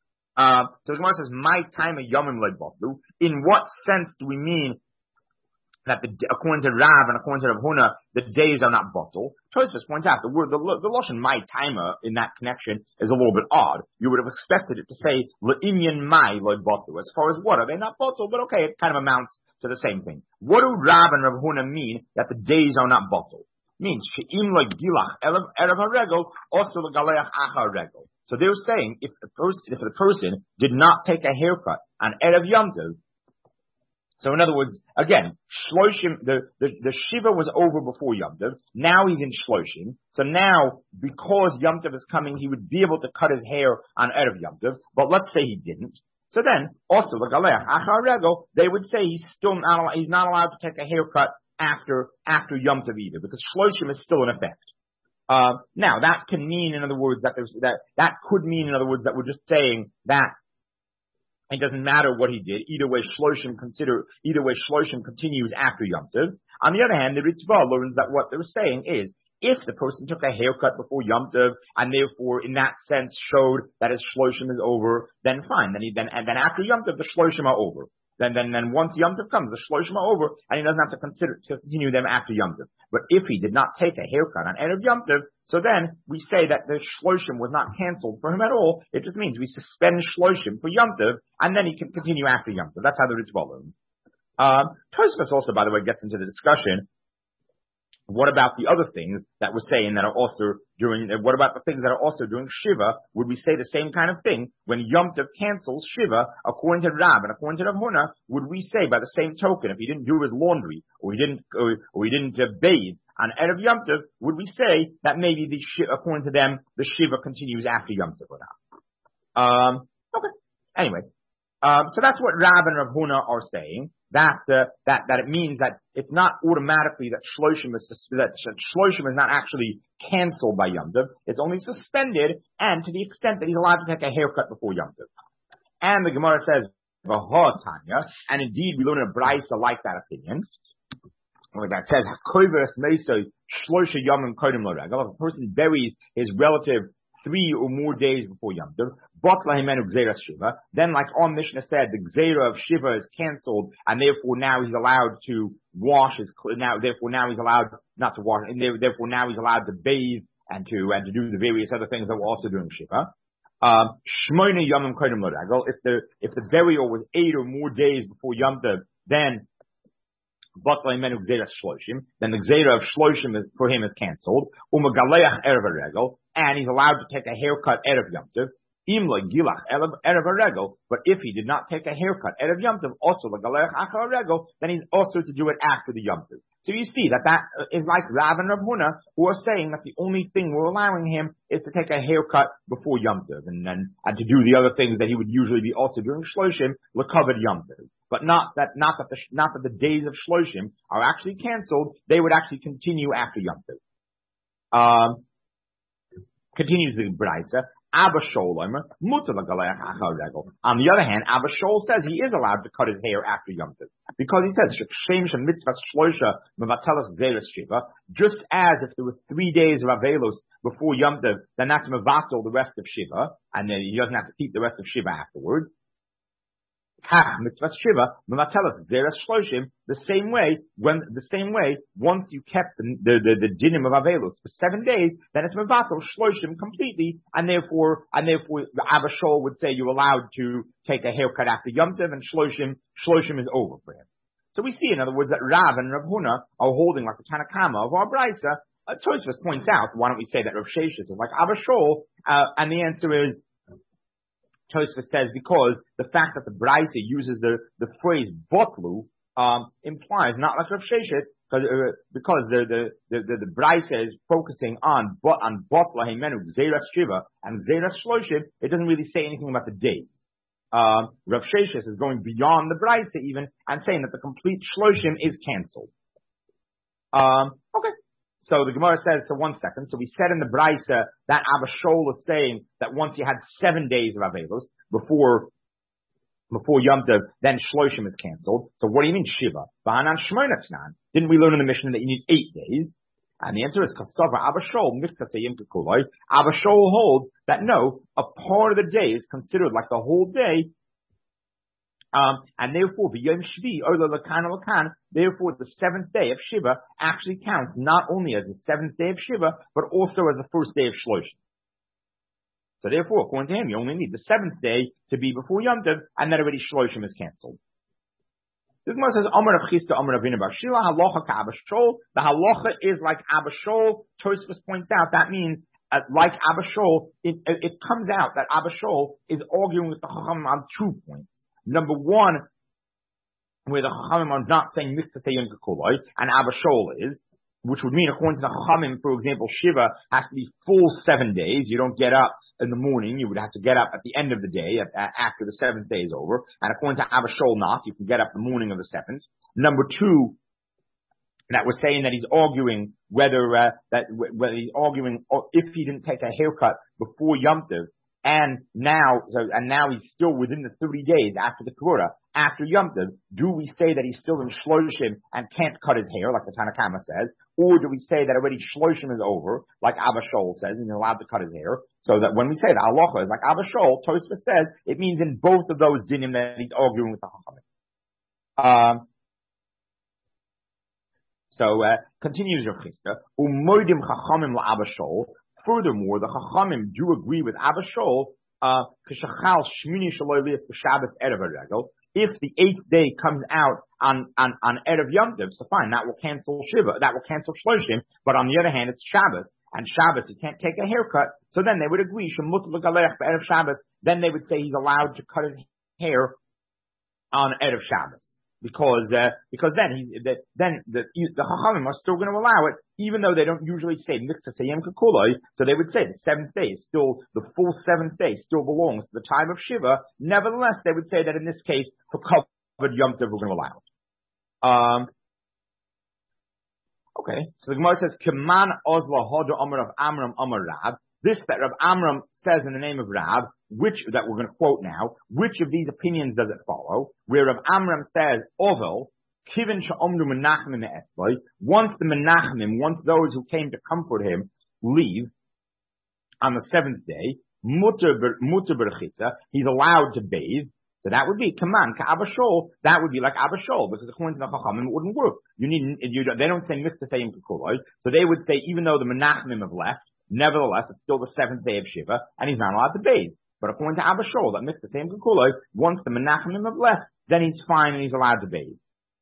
Tov. So the Gemara says, my time of Yomim Loi Botlu. In what sense do we mean that according to Rav and according to Rav Huna, the days are not bottle. Tosfos points out the word, the lashon my timer in that connection is a little bit odd. You would have expected it to say le'inyan mai lo bottle. As far as what are they not bottle? But okay, it kind of amounts to the same thing. What do Rav and Rav Huna mean that the days are not bottle? Means she'im lo gilach erev haregel also legaleach achar regel. So they were saying if the person did not take a haircut on erev Yom Tov. So in other words, again, Shloshim, the Shiva was over before Yom Tov. Now he's in Shloshim. So now, because Yom Tov is coming, he would be able to cut his hair on Erev Yom Tov. But let's say he didn't. So then, also, the Galeh, Achar Regel, they would say he's not allowed to take a haircut after Yom Tov either, because Shloshim is still in effect. Now, that can mean, in other words, that could mean, in other words, that we're just saying that it doesn't matter what he did. Either way, Shloshim continues after Yom Tov. On the other hand, the Ritva learns that what they're saying is, if the person took a haircut before Yom Tov, and therefore, in that sense, showed that his Shloshim is over, then fine. Then after Yom Tov, the Shloshim are over. Then once Yom Tov comes, the Shloshim are over, and he doesn't have to continue them after Yom Tov. But if he did not take a haircut on Erev Yom Tov, so then we say that the Shloshim was not canceled for him at all. It just means we suspend Shloshim for Yom Tov, and then he can continue after Yom Tov. That's how the Ritva learns. Tosfos also, by the way, gets into the discussion. What about the other things that we're saying that are also what about the things that are also during Shiva? Would we say the same kind of thing when Yom Tov cancels Shiva, according to Rav and according to Rav Huna? Would we say by the same token, if he didn't do his laundry, or he didn't bathe on Erev Yom Tov, would we say that maybe according to them, the Shiva continues after Yom Tov or not? Okay. Anyway. So that's what Rav and Rav Huna are saying. That it means that it's not automatically that Shloshim is not actually canceled by Yom Tov. It's only suspended, and to the extent that he's allowed to take a haircut before Yom Tov. And the Gemara says, V'ha Tanya, and indeed we learn in a Brisa like that opinion. That says, Hakoveres Meso Shlosha Yomim Kodim L'Regel. If a person buries his relative 3 or more days before Yom Tov, then like our Mishnah said, the Gzeira of Shiva is cancelled, and therefore now he's allowed to wash his, therefore now he's allowed not to wash, and therefore now he's allowed to bathe and to do the various other things that we're also doing Shiva. Shmoina Yomim Kodim L'Regel. If the burial was 8 or more days before Yom Tov, then then the Gzeira of Shloshim for him is cancelled. Umagaleach Erev HaRegel, and he's allowed to take a haircut Erev Yom Tov. Imla Gilach Erev HaRegel, but if he did not take a haircut Erev Yom Tov, also Legaleach Achar HaRegel, then he's also to do it after the Yom Tov. So you see that is like Rav and Rav Huna, who are saying that the only thing we're allowing him is to take a haircut before Yom Tov, and to do the other things that he would usually be also doing Shloshim, L'Kavod Yom Tov. But not that the days of Shloshim are actually cancelled, they would actually continue after Yom Tov. Continues the Brisa. Abba Shol, mutar l'galeach achar regel. On the other hand, Abba Shol says he is allowed to cut his hair after Yom Tov, because he says shem mitzvah shloisha mevatelas gzeras shiva. Just as if there were 3 days of avelos before Yom Tov, then that's mevatel the rest of Shiva, and then he doesn't have to keep the rest of Shiva afterwards. Mitzvah Shiva, the same way, once you kept the dinim of Avelos for 7 days, then it's Mevatel Shloshim completely, and therefore the Abba Shol would say you're allowed to take a haircut after Yom Tov, and Shloshim is over for him. So we see, in other words, that Rav and Rav Huna are holding like the Tanakama of our Brisa. Tosfos points out, why don't we say that Rav Sheshes is like Abba Shol, and the answer is, Tosfos says because the fact that the Brisa uses the phrase botlu implies not like Rav Sheshes, because the Brisa is focusing on botla himenu gzeras shiva and gzeras shloshim. It doesn't really say anything about the days. Rav Sheshes is going beyond the Brisa even and saying that the complete shloshim is cancelled. Okay. So the Gemara says, so 1 second. So we said in the Brisa that Abba Shol is saying that once you had 7 days of Avelos before Yom Tov, then Shloshim is cancelled. So what do you mean Shiva? Ba'anan Shmoina Tnan. Didn't we learn in the Mishnah that you need 8 days? And the answer is Kasava Abba Shol Mitzvah Kuloi. Abba Shol holds that no, a part of the day is considered like the whole day And therefore, B'Yom Shvi, therefore the seventh day of Shiva actually counts not only as the seventh day of Shiva, but also as the first day of Shloshim. So therefore, according to him, you only need the seventh day to be before Yom Tov, and then already Shloshim is cancelled. The Gemara says, Amar Rav Chisda, Amar Ravina Bar Shila, halacha ka'Abba Shol. The halacha is like Abba Shol. Tosfos points out that means like Abba Shol. It comes out that Abba Shol is arguing with the Chachamim on 2 points. Number one, where the Chachamim are not saying Mikta Seyon Kekuloi, and Abba Shol is, which would mean, according to the Chachamim, for example, Shiva has to be full 7 days. You don't get up in the morning. You would have to get up at the end of the day, after the seventh day is over. And according to Abba Shol, not. You can get up the morning of the seventh. Number two, that we're saying that he's arguing whether he's arguing if he didn't take a haircut before Yom Tov, and now he's still within the 30 days after the Kavura, after Yom Tov, do we say that he's still in Shloshim and can't cut his hair, like the Tanakama says, or do we say that already Shloshim is over, like Abba Shol says, and he's allowed to cut his hair? So that when we say the halacha is like Abba Shol, Tosfos says, it means in both of those dinim that he's arguing with the Chachamim. Continues Rav Chisda, umoidim Chachamim la Abba Shol. Furthermore, the Chachamim do agree with Abba Shol, k'shachal shmini shaloi lias b'Shabbos erev haregel. If the 8th day comes out on erev Yom Tov, so fine, that will cancel Shiva, that will cancel Shloshim, but on the other hand, it's Shabbos, and Shabbos, he can't take a haircut, so then they would agree, shemut l'galech b'erev Shabbos, then they would say he's allowed to cut his hair on erev Shabbos. Because then the Chachamim are still going to allow it, even though they don't usually say Mikta Seyem Kekuloi, so they would say the seventh day is still, the full seventh day still belongs to the time of Shiva. Nevertheless, they would say that in this case, for covered Yom Tov, we're going to allow it. Okay, so the Gemara says, Keman Ozla Hoda Amar of Amram Amar Rab. This that Rav Amram says in the name of Rab, that we're going to quote now, which of these opinions does it follow? Where Rav Amram says, Ovel, Kivin Sha'omdu Menachmim Etzloi, once those who came to comfort him leave on the seventh day, Mutter Berchitza, he's allowed to bathe. So that would be Kaman Ka'Abba Shol. That would be like Abba Shol, because according to the Chachamim, it wouldn't work. They don't say Mikta Seyim Kekuloi, so they would say even though the Menachmim have left, nevertheless, it's still the seventh day of Shiva, and he's not allowed to bathe. But according to Abba Shol, that makes the same Kekuloi, once the Menachemim have left, then he's fine and he's allowed to bathe.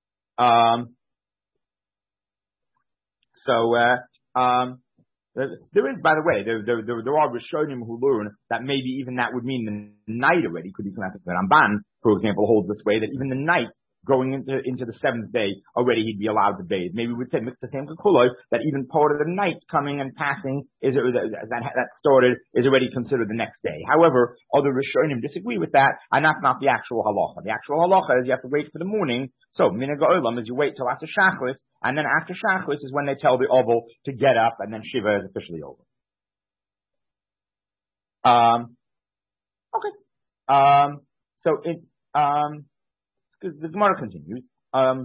There is, by the way, there are Rishonim who learn that maybe even that would mean the night already could be connected to the Ramban, for example, holds this way, that even the night going into the seventh day, already he'd be allowed to bathe. Maybe we'd say Mikta Seyem Kekuloi, that even part of the night coming and passing that started is already considered the next day. However, other Rishonim disagree with that, and that's not the actual halacha. The actual halacha is you have to wait for the morning. So Minhag Olam is you wait till after Shachris, and then after Shachris is when they tell the Oval to get up, and then Shiva is officially over. The Gemara continues. Omer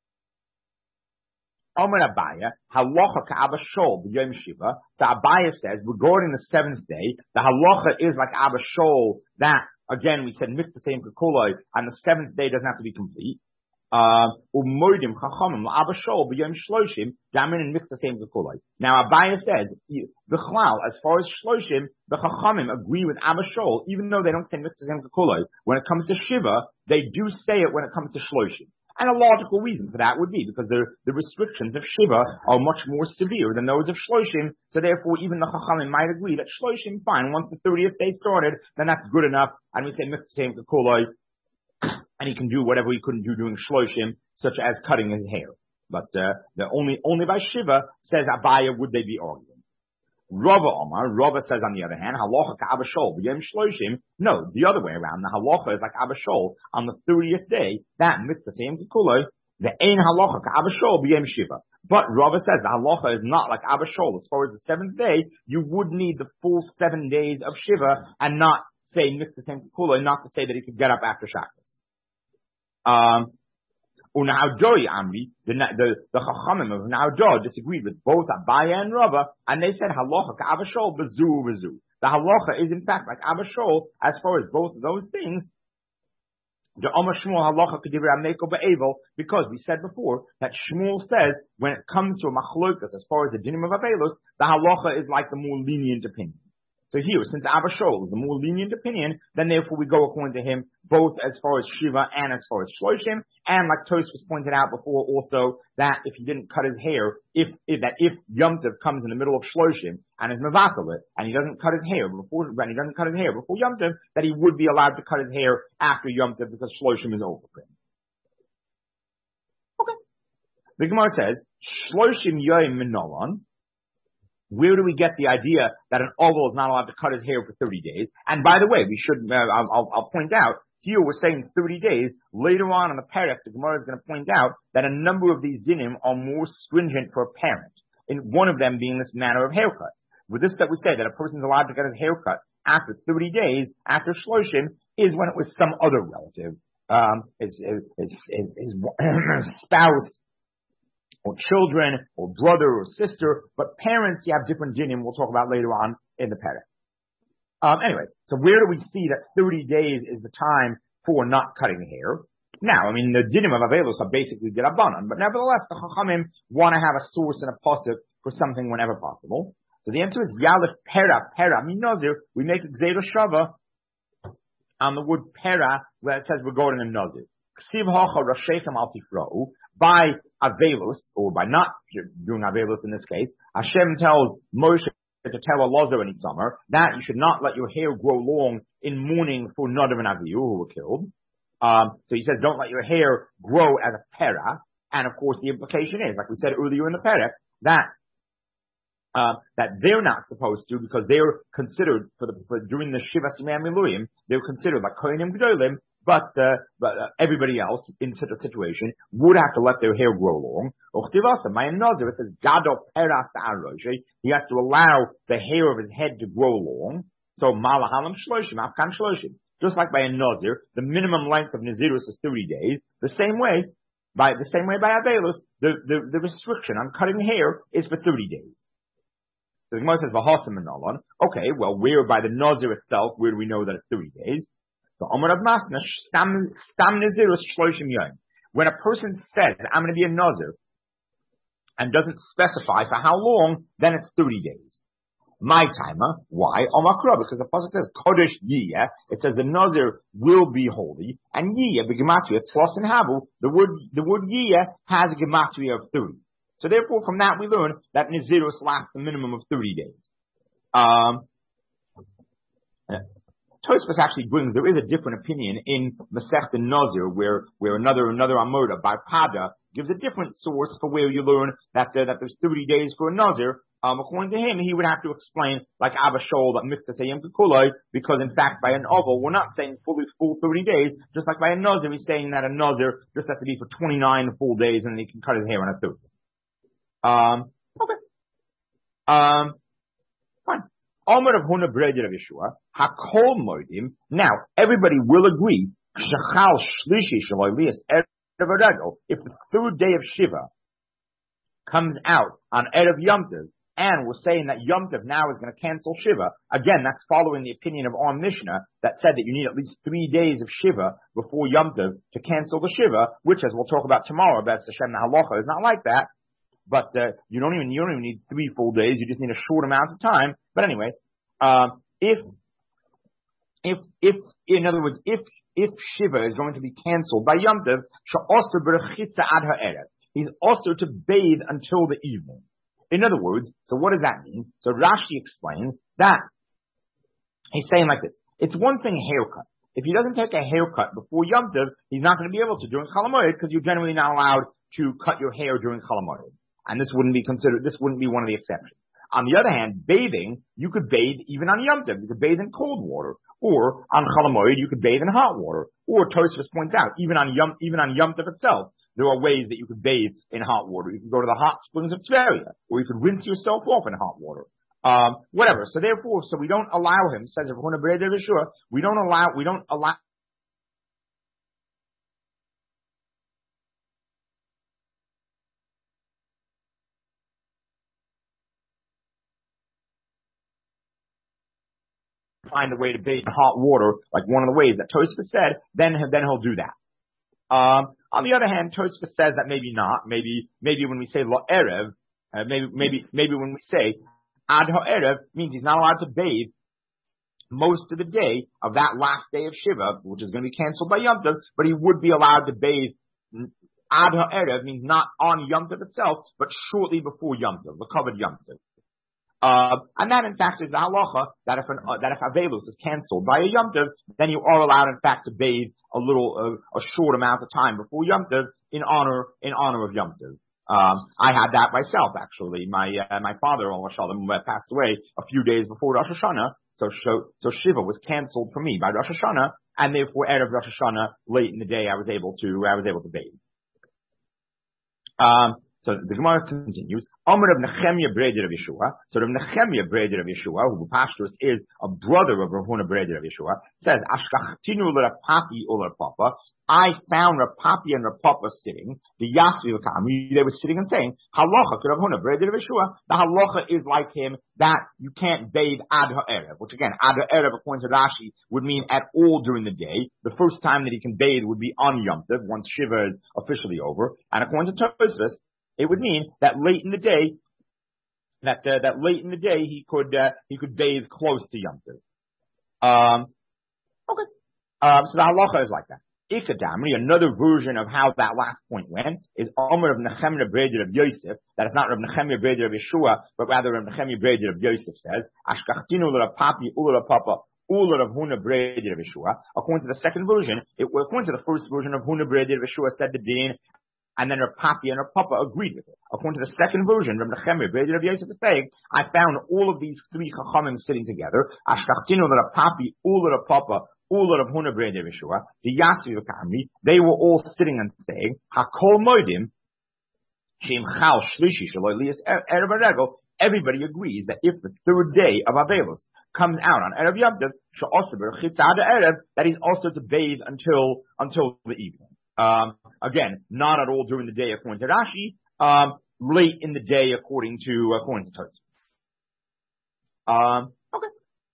Abaya, halacha ka'Abba Shol b'Yom Shiva. So Abaya says, regarding the seventh day, the halacha is like Abba Shol, that, again, we said Mikta Seyem Kekuloi, and the seventh day doesn't have to be complete. Umoidim Chachamim Abba Shol b'Yom Shloshim, Damin and Mikta Seyem Kekuloi. Now Abaya says, B'chlal, as far as Shloshim, the Chachamim agree with Abba Shol, even though they don't say Mikta Seyem Kekuloi. When it comes to Shiva, they do say it when it comes to Shloshim. And a logical reason for that would be because the restrictions of Shiva are much more severe than those of Shloshim, so therefore even the Chachamim might agree that Shloshim, fine, once the 30th day started, then that's good enough, and we say Mikta Seyem Kekuloi, and he can do whatever he couldn't do during Shloshim, such as cutting his hair. But only by Shiva, says Abaya, would they be arguing. Rava says on the other hand, halacha ka'Abba Shol b'Yom Shloshim. No, the other way around. The halacha is like Abba Shol on the 30th day. That Mikta Seyem Kekuloi. The ein halacha ka'Abba Shol b'Yom Shiva. But Rava says the halacha is not like Abba Shol. As far as the seventh day, you would need the full 7 days of Shiva and not say Mikta Seyem Kekuloi, not to say that he could get up after Shabbos. Unaudoi Amri, the Chachamim of Unaudoi disagreed with both Abaya and Rava, and they said halacha ka'Abba Shol b'zu. The halacha is in fact like Abba Shol as far as both of those things. The Omar Shmuel halacha kedivra ameko be'evel, because we said before that Shmuel says when it comes to a machlokas as far as the dinim of avelos, the halacha is like the more lenient opinion. So here, since Abba Shaul is the more lenient opinion, then therefore we go according to him both as far as Shiva and as far as Shloshim, and like Tosfos pointed out before also that if he didn't cut his hair, if Yom Tov comes in the middle of Shloshim and is Mavasalit, and he doesn't cut his hair before Yom Tov, that he would be allowed to cut his hair after Yom Tov because Shloshim is over for him. Okay. The Gemara says, Shloshim Yoim Minolan. Where do we get the idea that an oval is not allowed to cut his hair for 30 days? And by the way, we should, I'll point out, here we're saying 30 days. Later on in the parak, the Gemara is going to point out that a number of these dinim are more stringent for a parent. In one of them being this matter of haircuts. With this that we say that a person is allowed to get his hair cut after 30 days, after Shloshim, is when it was some other relative, his spouse, or children, or brother, or sister, but parents, you have different dinim we'll talk about later on in the parak. Anyway, so where do we see that 30 days is the time for not cutting hair? Now, I mean, the dinim of Avelos are basically Dirabanan, but nevertheless, the Chachamim want to have a source and a pasuk for something whenever possible. So the answer is Yalef Pera, Minozir, we make a Gzeira Shava on the word Pera, where it says regarding a Nazir. Ksiv Hacha Rashechem Al Tifra'u, by Avelos, or by not doing Avelos in this case, Hashem tells Moshe to tell Elazar in summer that you should not let your hair grow long in mourning for Nadav and Avihu who were killed. So he says don't let your hair grow as a pera, and of course the implication is, like we said earlier in the parak, that they're not supposed to, because they're considered during the Shiva Simei Miluyim, they're considered like Kohanim Gedolim, but everybody else in such a situation would have to let their hair grow long. It says Gado Pera Sa'aroshi. He has to allow the hair of his head to grow long. So Malahalam Shloshim, Afkan Shloshim. Just like by a Nazir, the minimum length of Nazirus is 30 days. The same way by Avelos, the restriction on cutting hair is for 30 days. So the Gemara says V'hasam Minolan. Okay, well, where by the Nazir itself, where do we know that it's 30 days? So Amar Rav Masna Stam Nazirus Shloshim Yom. When a person says I'm going to be a Nazir and doesn't specify for how long, then it's 30 days. My timer, why? Omakra, because the pasuk says Kodesh Yiyah. It says the Nazir will be holy, and Yiyah, the gematria Tlos and Havu. The word Yiyah has a gematria of 30. So therefore, from that we learn that Nazirus lasts a minimum of 30 days. Tosfos actually brings, there is a different opinion in Masech the Nazir, where another Amurda by Pada gives a different source for where you learn that there's 30 days for a Nazir. According to him, he would have to explain, like Abba Shaul, that Mikta Sayim Kukulai, because in fact by an Oval, we're not saying full 30 days, just like by a Nazir, he's saying that a Nazir just has to be for 29 full days and then he can cut his hair on a 30. Okay. Fine. Omer of Huna Breder of Yeshua, Hakol Moedim. Now, everybody will agree, Shachal Shlishi Shavalias Erev, if the third day of Shiva comes out on Erev Yom Tov, and we're saying that Yom Tov now is going to cancel Shiva. Again, that's following the opinion of our Mishnah that said that you need at least 3 days of Shiva before Yom Tov to cancel the Shiva, which, as we'll talk about tomorrow, B'ez Hashem, the halacha is not like that. But you don't even need 3 full days. You just need a short amount of time. But anyway, if in other words, if Shiva is going to be canceled by Yom Tov, she'oser b'rechitza ad ha'erev. He's also to bathe until the evening. In other words, so what does that mean? So Rashi explains that he's saying like this. It's one thing haircut. If he doesn't take a haircut before Yom Tov, he's not going to be able to during Chol Hamoed because you're generally not allowed to cut your hair during Chol Hamoed. And this wouldn't be one of the exceptions. On the other hand, bathing, you could bathe even on Yom Tov. You could bathe in cold water. Or on Chol Hamoed, you could bathe in hot water. Or Tosfos points out, even on Yom Tov itself, there are ways that you could bathe in hot water. You could go to the hot springs of Tveria, or you could rinse yourself off in hot water. Whatever. So therefore, we don't allow him, says Rav Huna Breder Yeshua, we don't allow find a way to bathe in hot water, like one of the ways that Tosfos said, then he'll do that. On the other hand, Tosfos says that maybe not. Maybe when we say lo erev, maybe when we say ad ha'erev means he's not allowed to bathe most of the day of that last day of Shiva, which is going to be canceled by Yom Tov, but he would be allowed to bathe ad ha'erev means not on Yom Tov itself, but shortly before Yom Tov, the covered Yom Tov. And that in fact is the halacha that if Avelus is cancelled by a Yom Tov, then you are allowed in fact to bathe a short amount of time before Yom Tov in honor of Yom Tov. I had that myself actually. My father, Allah Shalom, passed away a few days before Rosh Hashanah, so Shiva was cancelled for me by Rosh Hashanah, and therefore Erev Rosh Hashanah late in the day I was able to bathe. So the Gemara continues. Amar of Nechemia Breder of Yeshua. So Rav Nechemia Breder of Yeshua, who Pashtus is a brother of Rav Huna Breder of Yeshua, says, Ashkachtinu l'Rapapi u'Rapapa. I found Rapapi and Rapapa sitting. The Yasvi v'Kami, they were sitting and saying, Halacha to Rav Huna Breder of Yeshua. The halacha is like him that you can't bathe ad ha'erev, which again, ad ha'erev according to Rashi would mean at all during the day. The first time that he can bathe would be on Yom Tov, once Shiva is officially over. And according to Tosfos, it would mean that late in the day, he could bathe close to Yom Tov. Okay. So the halacha is like that. Ikadamri, another version of how that last point went, is Omer of Nechemia Breder of Yosef, that is not Rav Nechemia Breder of Yeshua, but rather Rav Nechemia Breder of Yosef says, Ashkachtinu l'Rapapi u'Rapapa Ula of Huna Breder of Yeshua. According to the second version, according to the first version of Huna Breder of Yeshua said the din, and then her papi and her papa agreed with it. According to the second version, Rav Nechemia Breder of Yosef is saying, I found all of these three chachamim sitting together. Ashkachtinu l'Rapapi ula Papa ula of Huna Breder of Yeshua. The Yasvi v'Kamri, they were all sitting and saying, Hakol moedim shem chal shlishi shaloi liyas erev haregel. Everybody agrees that if the third day of Avelus comes out on Erev Yom Tov, she'osaber chitzad erev, that he's also to bathe until the evening. Again, not at all during the day according to Rashi, late in the day according to Tosfos. Okay.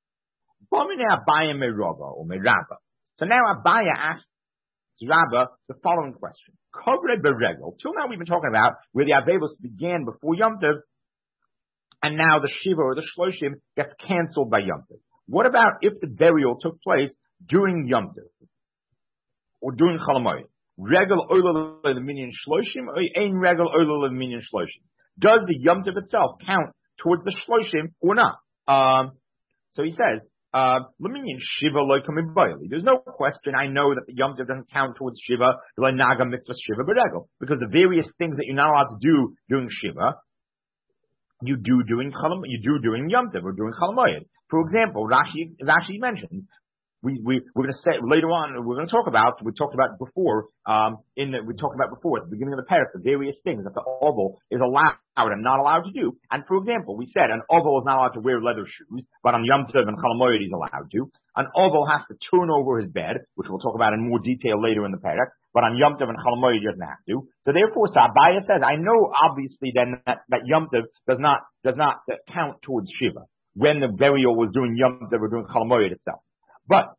So now Abaya asks Rabba the following question. Till now we've been talking about where the Avelus began before Yom Tov, and now the Shiva or the Shloshim gets cancelled by Yom Tov. What about if the burial took place during Yom Tov or during Chol Hamoed? Regel oila l'minyan shloshim or ein regel oila l'minyan shloshim? Does the Yom Tov itself count towards the shloshim or not? So he says, l'minyan shiva lo kamibayli. There's no question. I know that the Yom Tov doesn't count towards shiva, lo naga mitzvah shiva beregel, because the various things that you're not allowed to do during shiva, you do during Yom Tov or during Chol Hamoed. For example, Rashi mentions. We're going to say later on. We talked about before at the beginning of the parak, the various things that the oval is allowed and not allowed to do. And for example, we said an oval is not allowed to wear leather shoes, but on Yom Tov and Chol Hamoed he's allowed to. An oval has to turn over his bed, which we'll talk about in more detail later in the parak. But on Yom Tov and Chol Hamoed he doesn't have to. So therefore, Abaya says, I know obviously then that Yom Tov does not count towards Shiva when the burial was doing Yom Tov or doing Chol Hamoed itself. But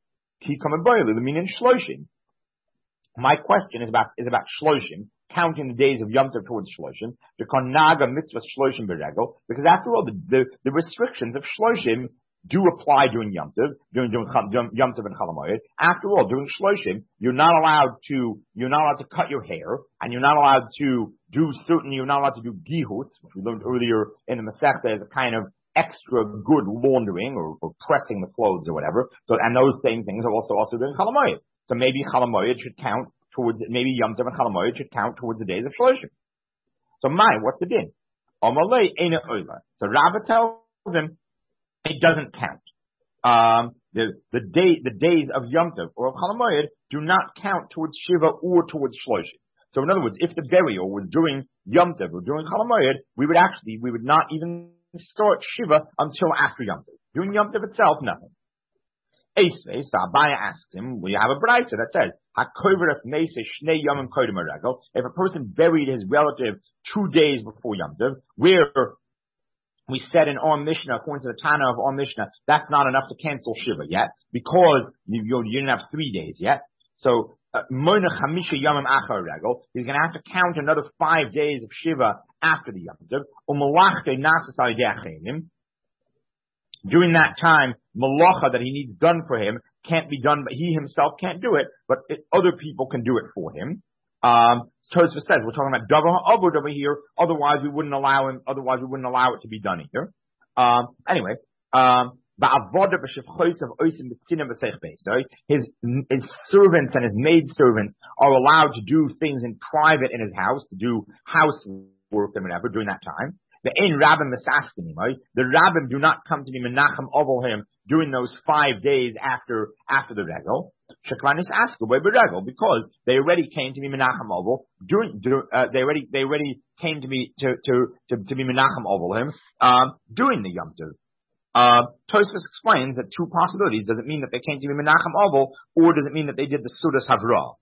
my question is about Shloshim, counting the days of Yom Tov towards Shloshim, the Konaga mitzvah Shloshim beregel, because after all, the restrictions of Shloshim do apply during Yom Tov, during Yom Tov and Chol Hamoed. After all, during Shloshim, you're not allowed to cut your hair, and you're not allowed to do gihut, which we learned earlier in the Masechta as a kind of extra good laundering or pressing the clothes or whatever. So, and those same things are also doing Chol Hamoed. So maybe Chol Hamoed should count towards, maybe Yom Tov and Chol Hamoed should count towards the days of Shloshim. So what's the din? Omalei Eina Oila. So Rabba tells him it doesn't count. The days of Yom Tov or of Chol Hamoed do not count towards Shiva or towards Shloshim. So in other words, if the burial was during Yom Tov or during Chol Hamoed, we would not even start Shiva until after Yom Tov. During Yom Tov itself, nothing. Esvei, so Abaya asks him, we have a brayso that says, if a person buried his relative 2 days before Yom Tov, where we said in our Mishnah, according to the Tana of our Mishnah, that's not enough to cancel Shiva yet, because you didn't have 3 days yet. So, Moina Chamisha Yamim Achar Regel, he's going to have to count another 5 days of Shiva after the Yom Tov. During that time, Malacha that he needs done for him can't be done, but he himself can't do it, but other people can do it for him. Tosfos says, we're talking about Davar Avod over here, otherwise we wouldn't allow it to be done here. Anyway, his servants and his maidservants are allowed to do things in private in his house, to do housework and whatever during that time. The rabbim do not come to be menachem oval him during those 5 days after the regel. Sheklanis asku by regel, because they already came to be menachem oval they already came to be be menachem oval him during the Yom Tov. Tosfos explains that 2 possibilities. Does it mean that they came to be menachem oval, or does it mean that they did the Sudas Havrah?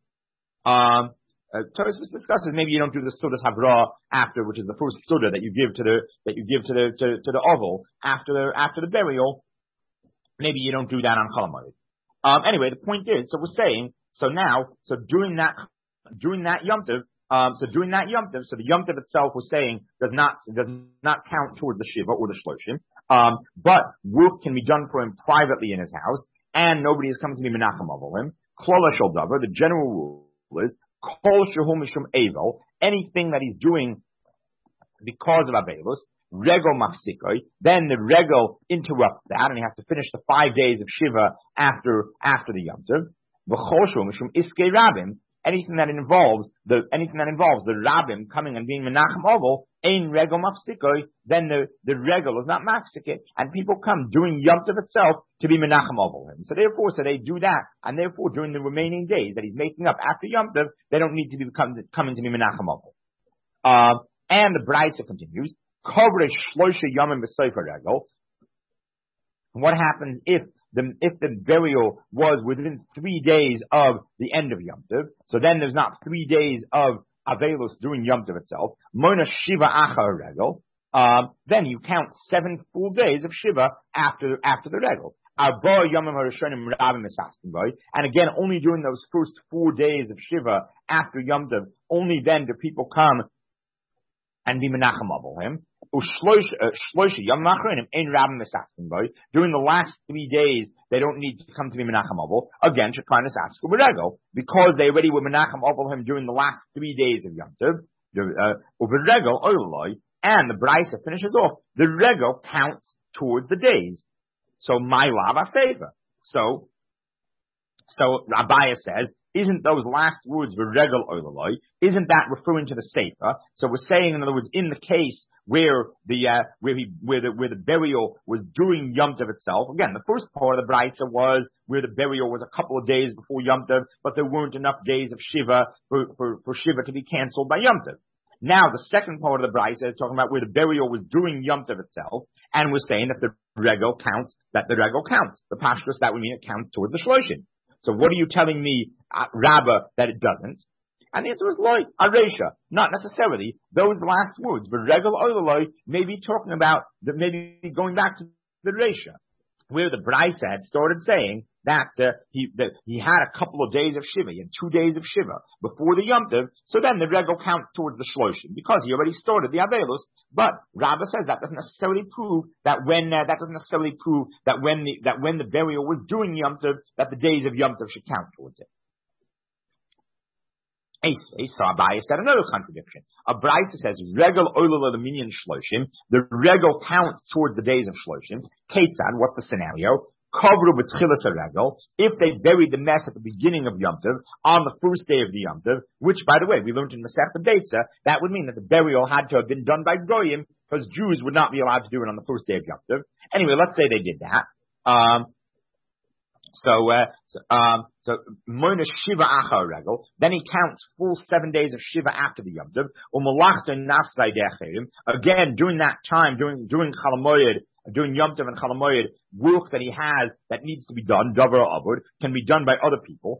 Tosfos discusses maybe you don't do the Sudas Havrah after, which is the first Suda that you give to the oval after the burial. Maybe you don't do that on Chol Hamoed. Anyway, the point is, so we're saying, during that Yom Tov, so the Yom Tov itself was saying does not count toward the Shiva or the Shloshim, but work can be done for him privately in his house, and nobody is coming to be menachem over him. Klala shel davar, the general rule is, kol shehu mishum evel, anything that he's doing because of avelus, regel mafsikoi, then the regel interrupts that, and he has to finish the 5 days of Shiva after the Yom Tov. V'chol shehu mishum iskei rabim, anything that involves the rabbim coming and being menachem oval, ein regel mafsikoi, then the regel is not mafsikit, and people come during Yom Tov itself to be menachem oval him. So therefore, they do that, and therefore during the remaining days that he's making up after Yom Tov, they don't need to be coming to be menachem oval. And the Brisa continues, coverage shlosha yamim b'sofer regel. What happens if the burial was within 3 days of the end of Yom Tov? So then there's not 3 days of Avelus during Yom Tov itself. Mona Shiva Achar Regel. Then you count 7 full days of Shiva after the Regel. And again, only during those first 4 days of Shiva after Yom Tov, only then do people come and be menachem abel him. During the last 3 days, they don't need to come to be menachem abel. Again, sheklarnis asku b'regel, because they already were menachem abel him during the last 3 days of Yom Tov. And the Brisa finishes off. The regel counts towards the days. So my lav aseva. So Abaya says, isn't those last words v'regel oiloloi? Isn't that referring to the sefer? So we're saying, in other words, in the case where the burial was during Yom Tov itself. Again, the first part of the Brisa was where the burial was a couple of days before Yom Tov, but there weren't enough days of Shiva for Shiva to be canceled by Yom Tov. Now the second part of the Brisa is talking about where the burial was during Yom Tov itself, and we're saying that the regel counts. The pashtus, that would mean it counts towards the Shloshim. So what are you telling me, Rabbah, that it doesn't? And the answer is loy, aresha. Not necessarily. Those last words, v'regel oiloloi, may be talking about, maybe going back to the resha, where the Brisa had started saying that he had a couple of days of Shiva, he had 2 days of Shiva before the Yom Tov, so then the regel counts towards the Shloshim, because he already started the Avelus. But Rabbah says that doesn't necessarily prove that when the burial was during Yom Tov, that the days of Yom Tov should count towards it. So Abaya said another contradiction. A Brisa says, regel oilol minyan shloshim. The regel counts towards the days of shloshim. Ketzad, what's the scenario? Kavru b'tchilas regel. If they buried the mess at the beginning of Yom Tov, on the first day of the Yom Tov, which, by the way, we learned in Masechta Beitza, that would mean that the burial had to have been done by Goyim, because Jews would not be allowed to do it on the first day of Yom Tov. Anyway, let's say they did that. So Moina Shiva Achar Regel, then he counts full 7 days of Shiva after the Yom Tov. Again, during that time, during Chol Hamoed, during Yom Tov and Chol Hamoed, work that he has that needs to be done, Davar Avod, can be done by other people.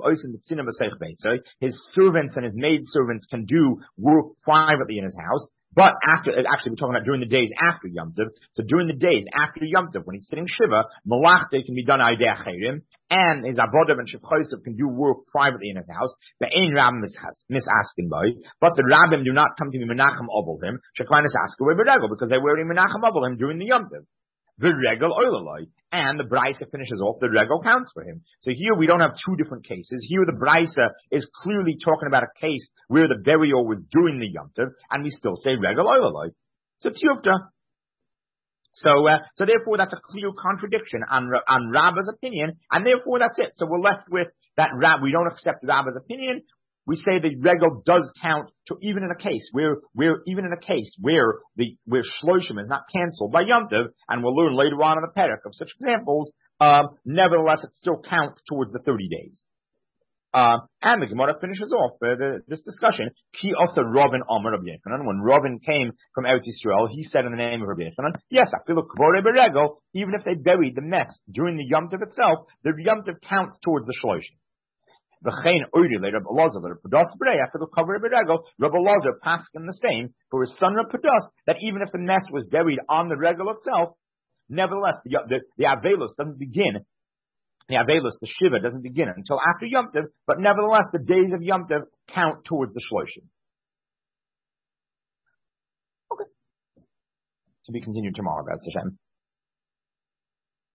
His servants and his maid servants can do work privately in his house. But actually we're talking about during the days after Yom Tov. So during the days after Yom Tov, when he's sitting Shiva, Malachte can be done Aidei Acherim, and his Avodah and Shevchosav can do work privately in his house. The Ein Rabbim misasking by, but the Rabbim do not come to be Menachem Obolim, Shekvanis Askaway Beregel, because they were Menachem Obolim during the Yom Tov. The Regel Oilaloi, and the Brisa finishes off, the Regel counts for him. So here we don't have two different cases. Here the Brisa is clearly talking about a case where the burial was during the Yom Tov, and we still say Regel Oilaloi. So Tiyufta. So therefore that's a clear contradiction on Rabba's opinion, and therefore that's it. So we're left with that we don't accept Rabba's opinion. We say the regel does count to even in a case where shloshim is not cancelled by Yom Tov, and we'll learn later on in the parak of such examples. Nevertheless, it still counts towards the 30 days. And the Gemara finishes off this discussion. Ki also Robin Amar Rabbi Yochanan. When Robin came from Eretz Yisrael, he said in the name of Rabbi Yochanan, yes, I feel a kvore beregel, even if they buried the mess during the Yom Tov itself, the Yom Tov counts towards the shloshim. V'chein oiri le Rabbi Elazar le Padas Brei after the cover of Beregel, Rabbi Elazar paskin the same for his son Rabbi Padas, that even if the mess was buried on the regel itself, nevertheless the Avelus doesn't begin. The Avelus, the Shiva, doesn't begin until after Yom Tov, but nevertheless the days of Yom Tov count towards the shloshim. Okay. To be continued tomorrow, B'ez Hashem.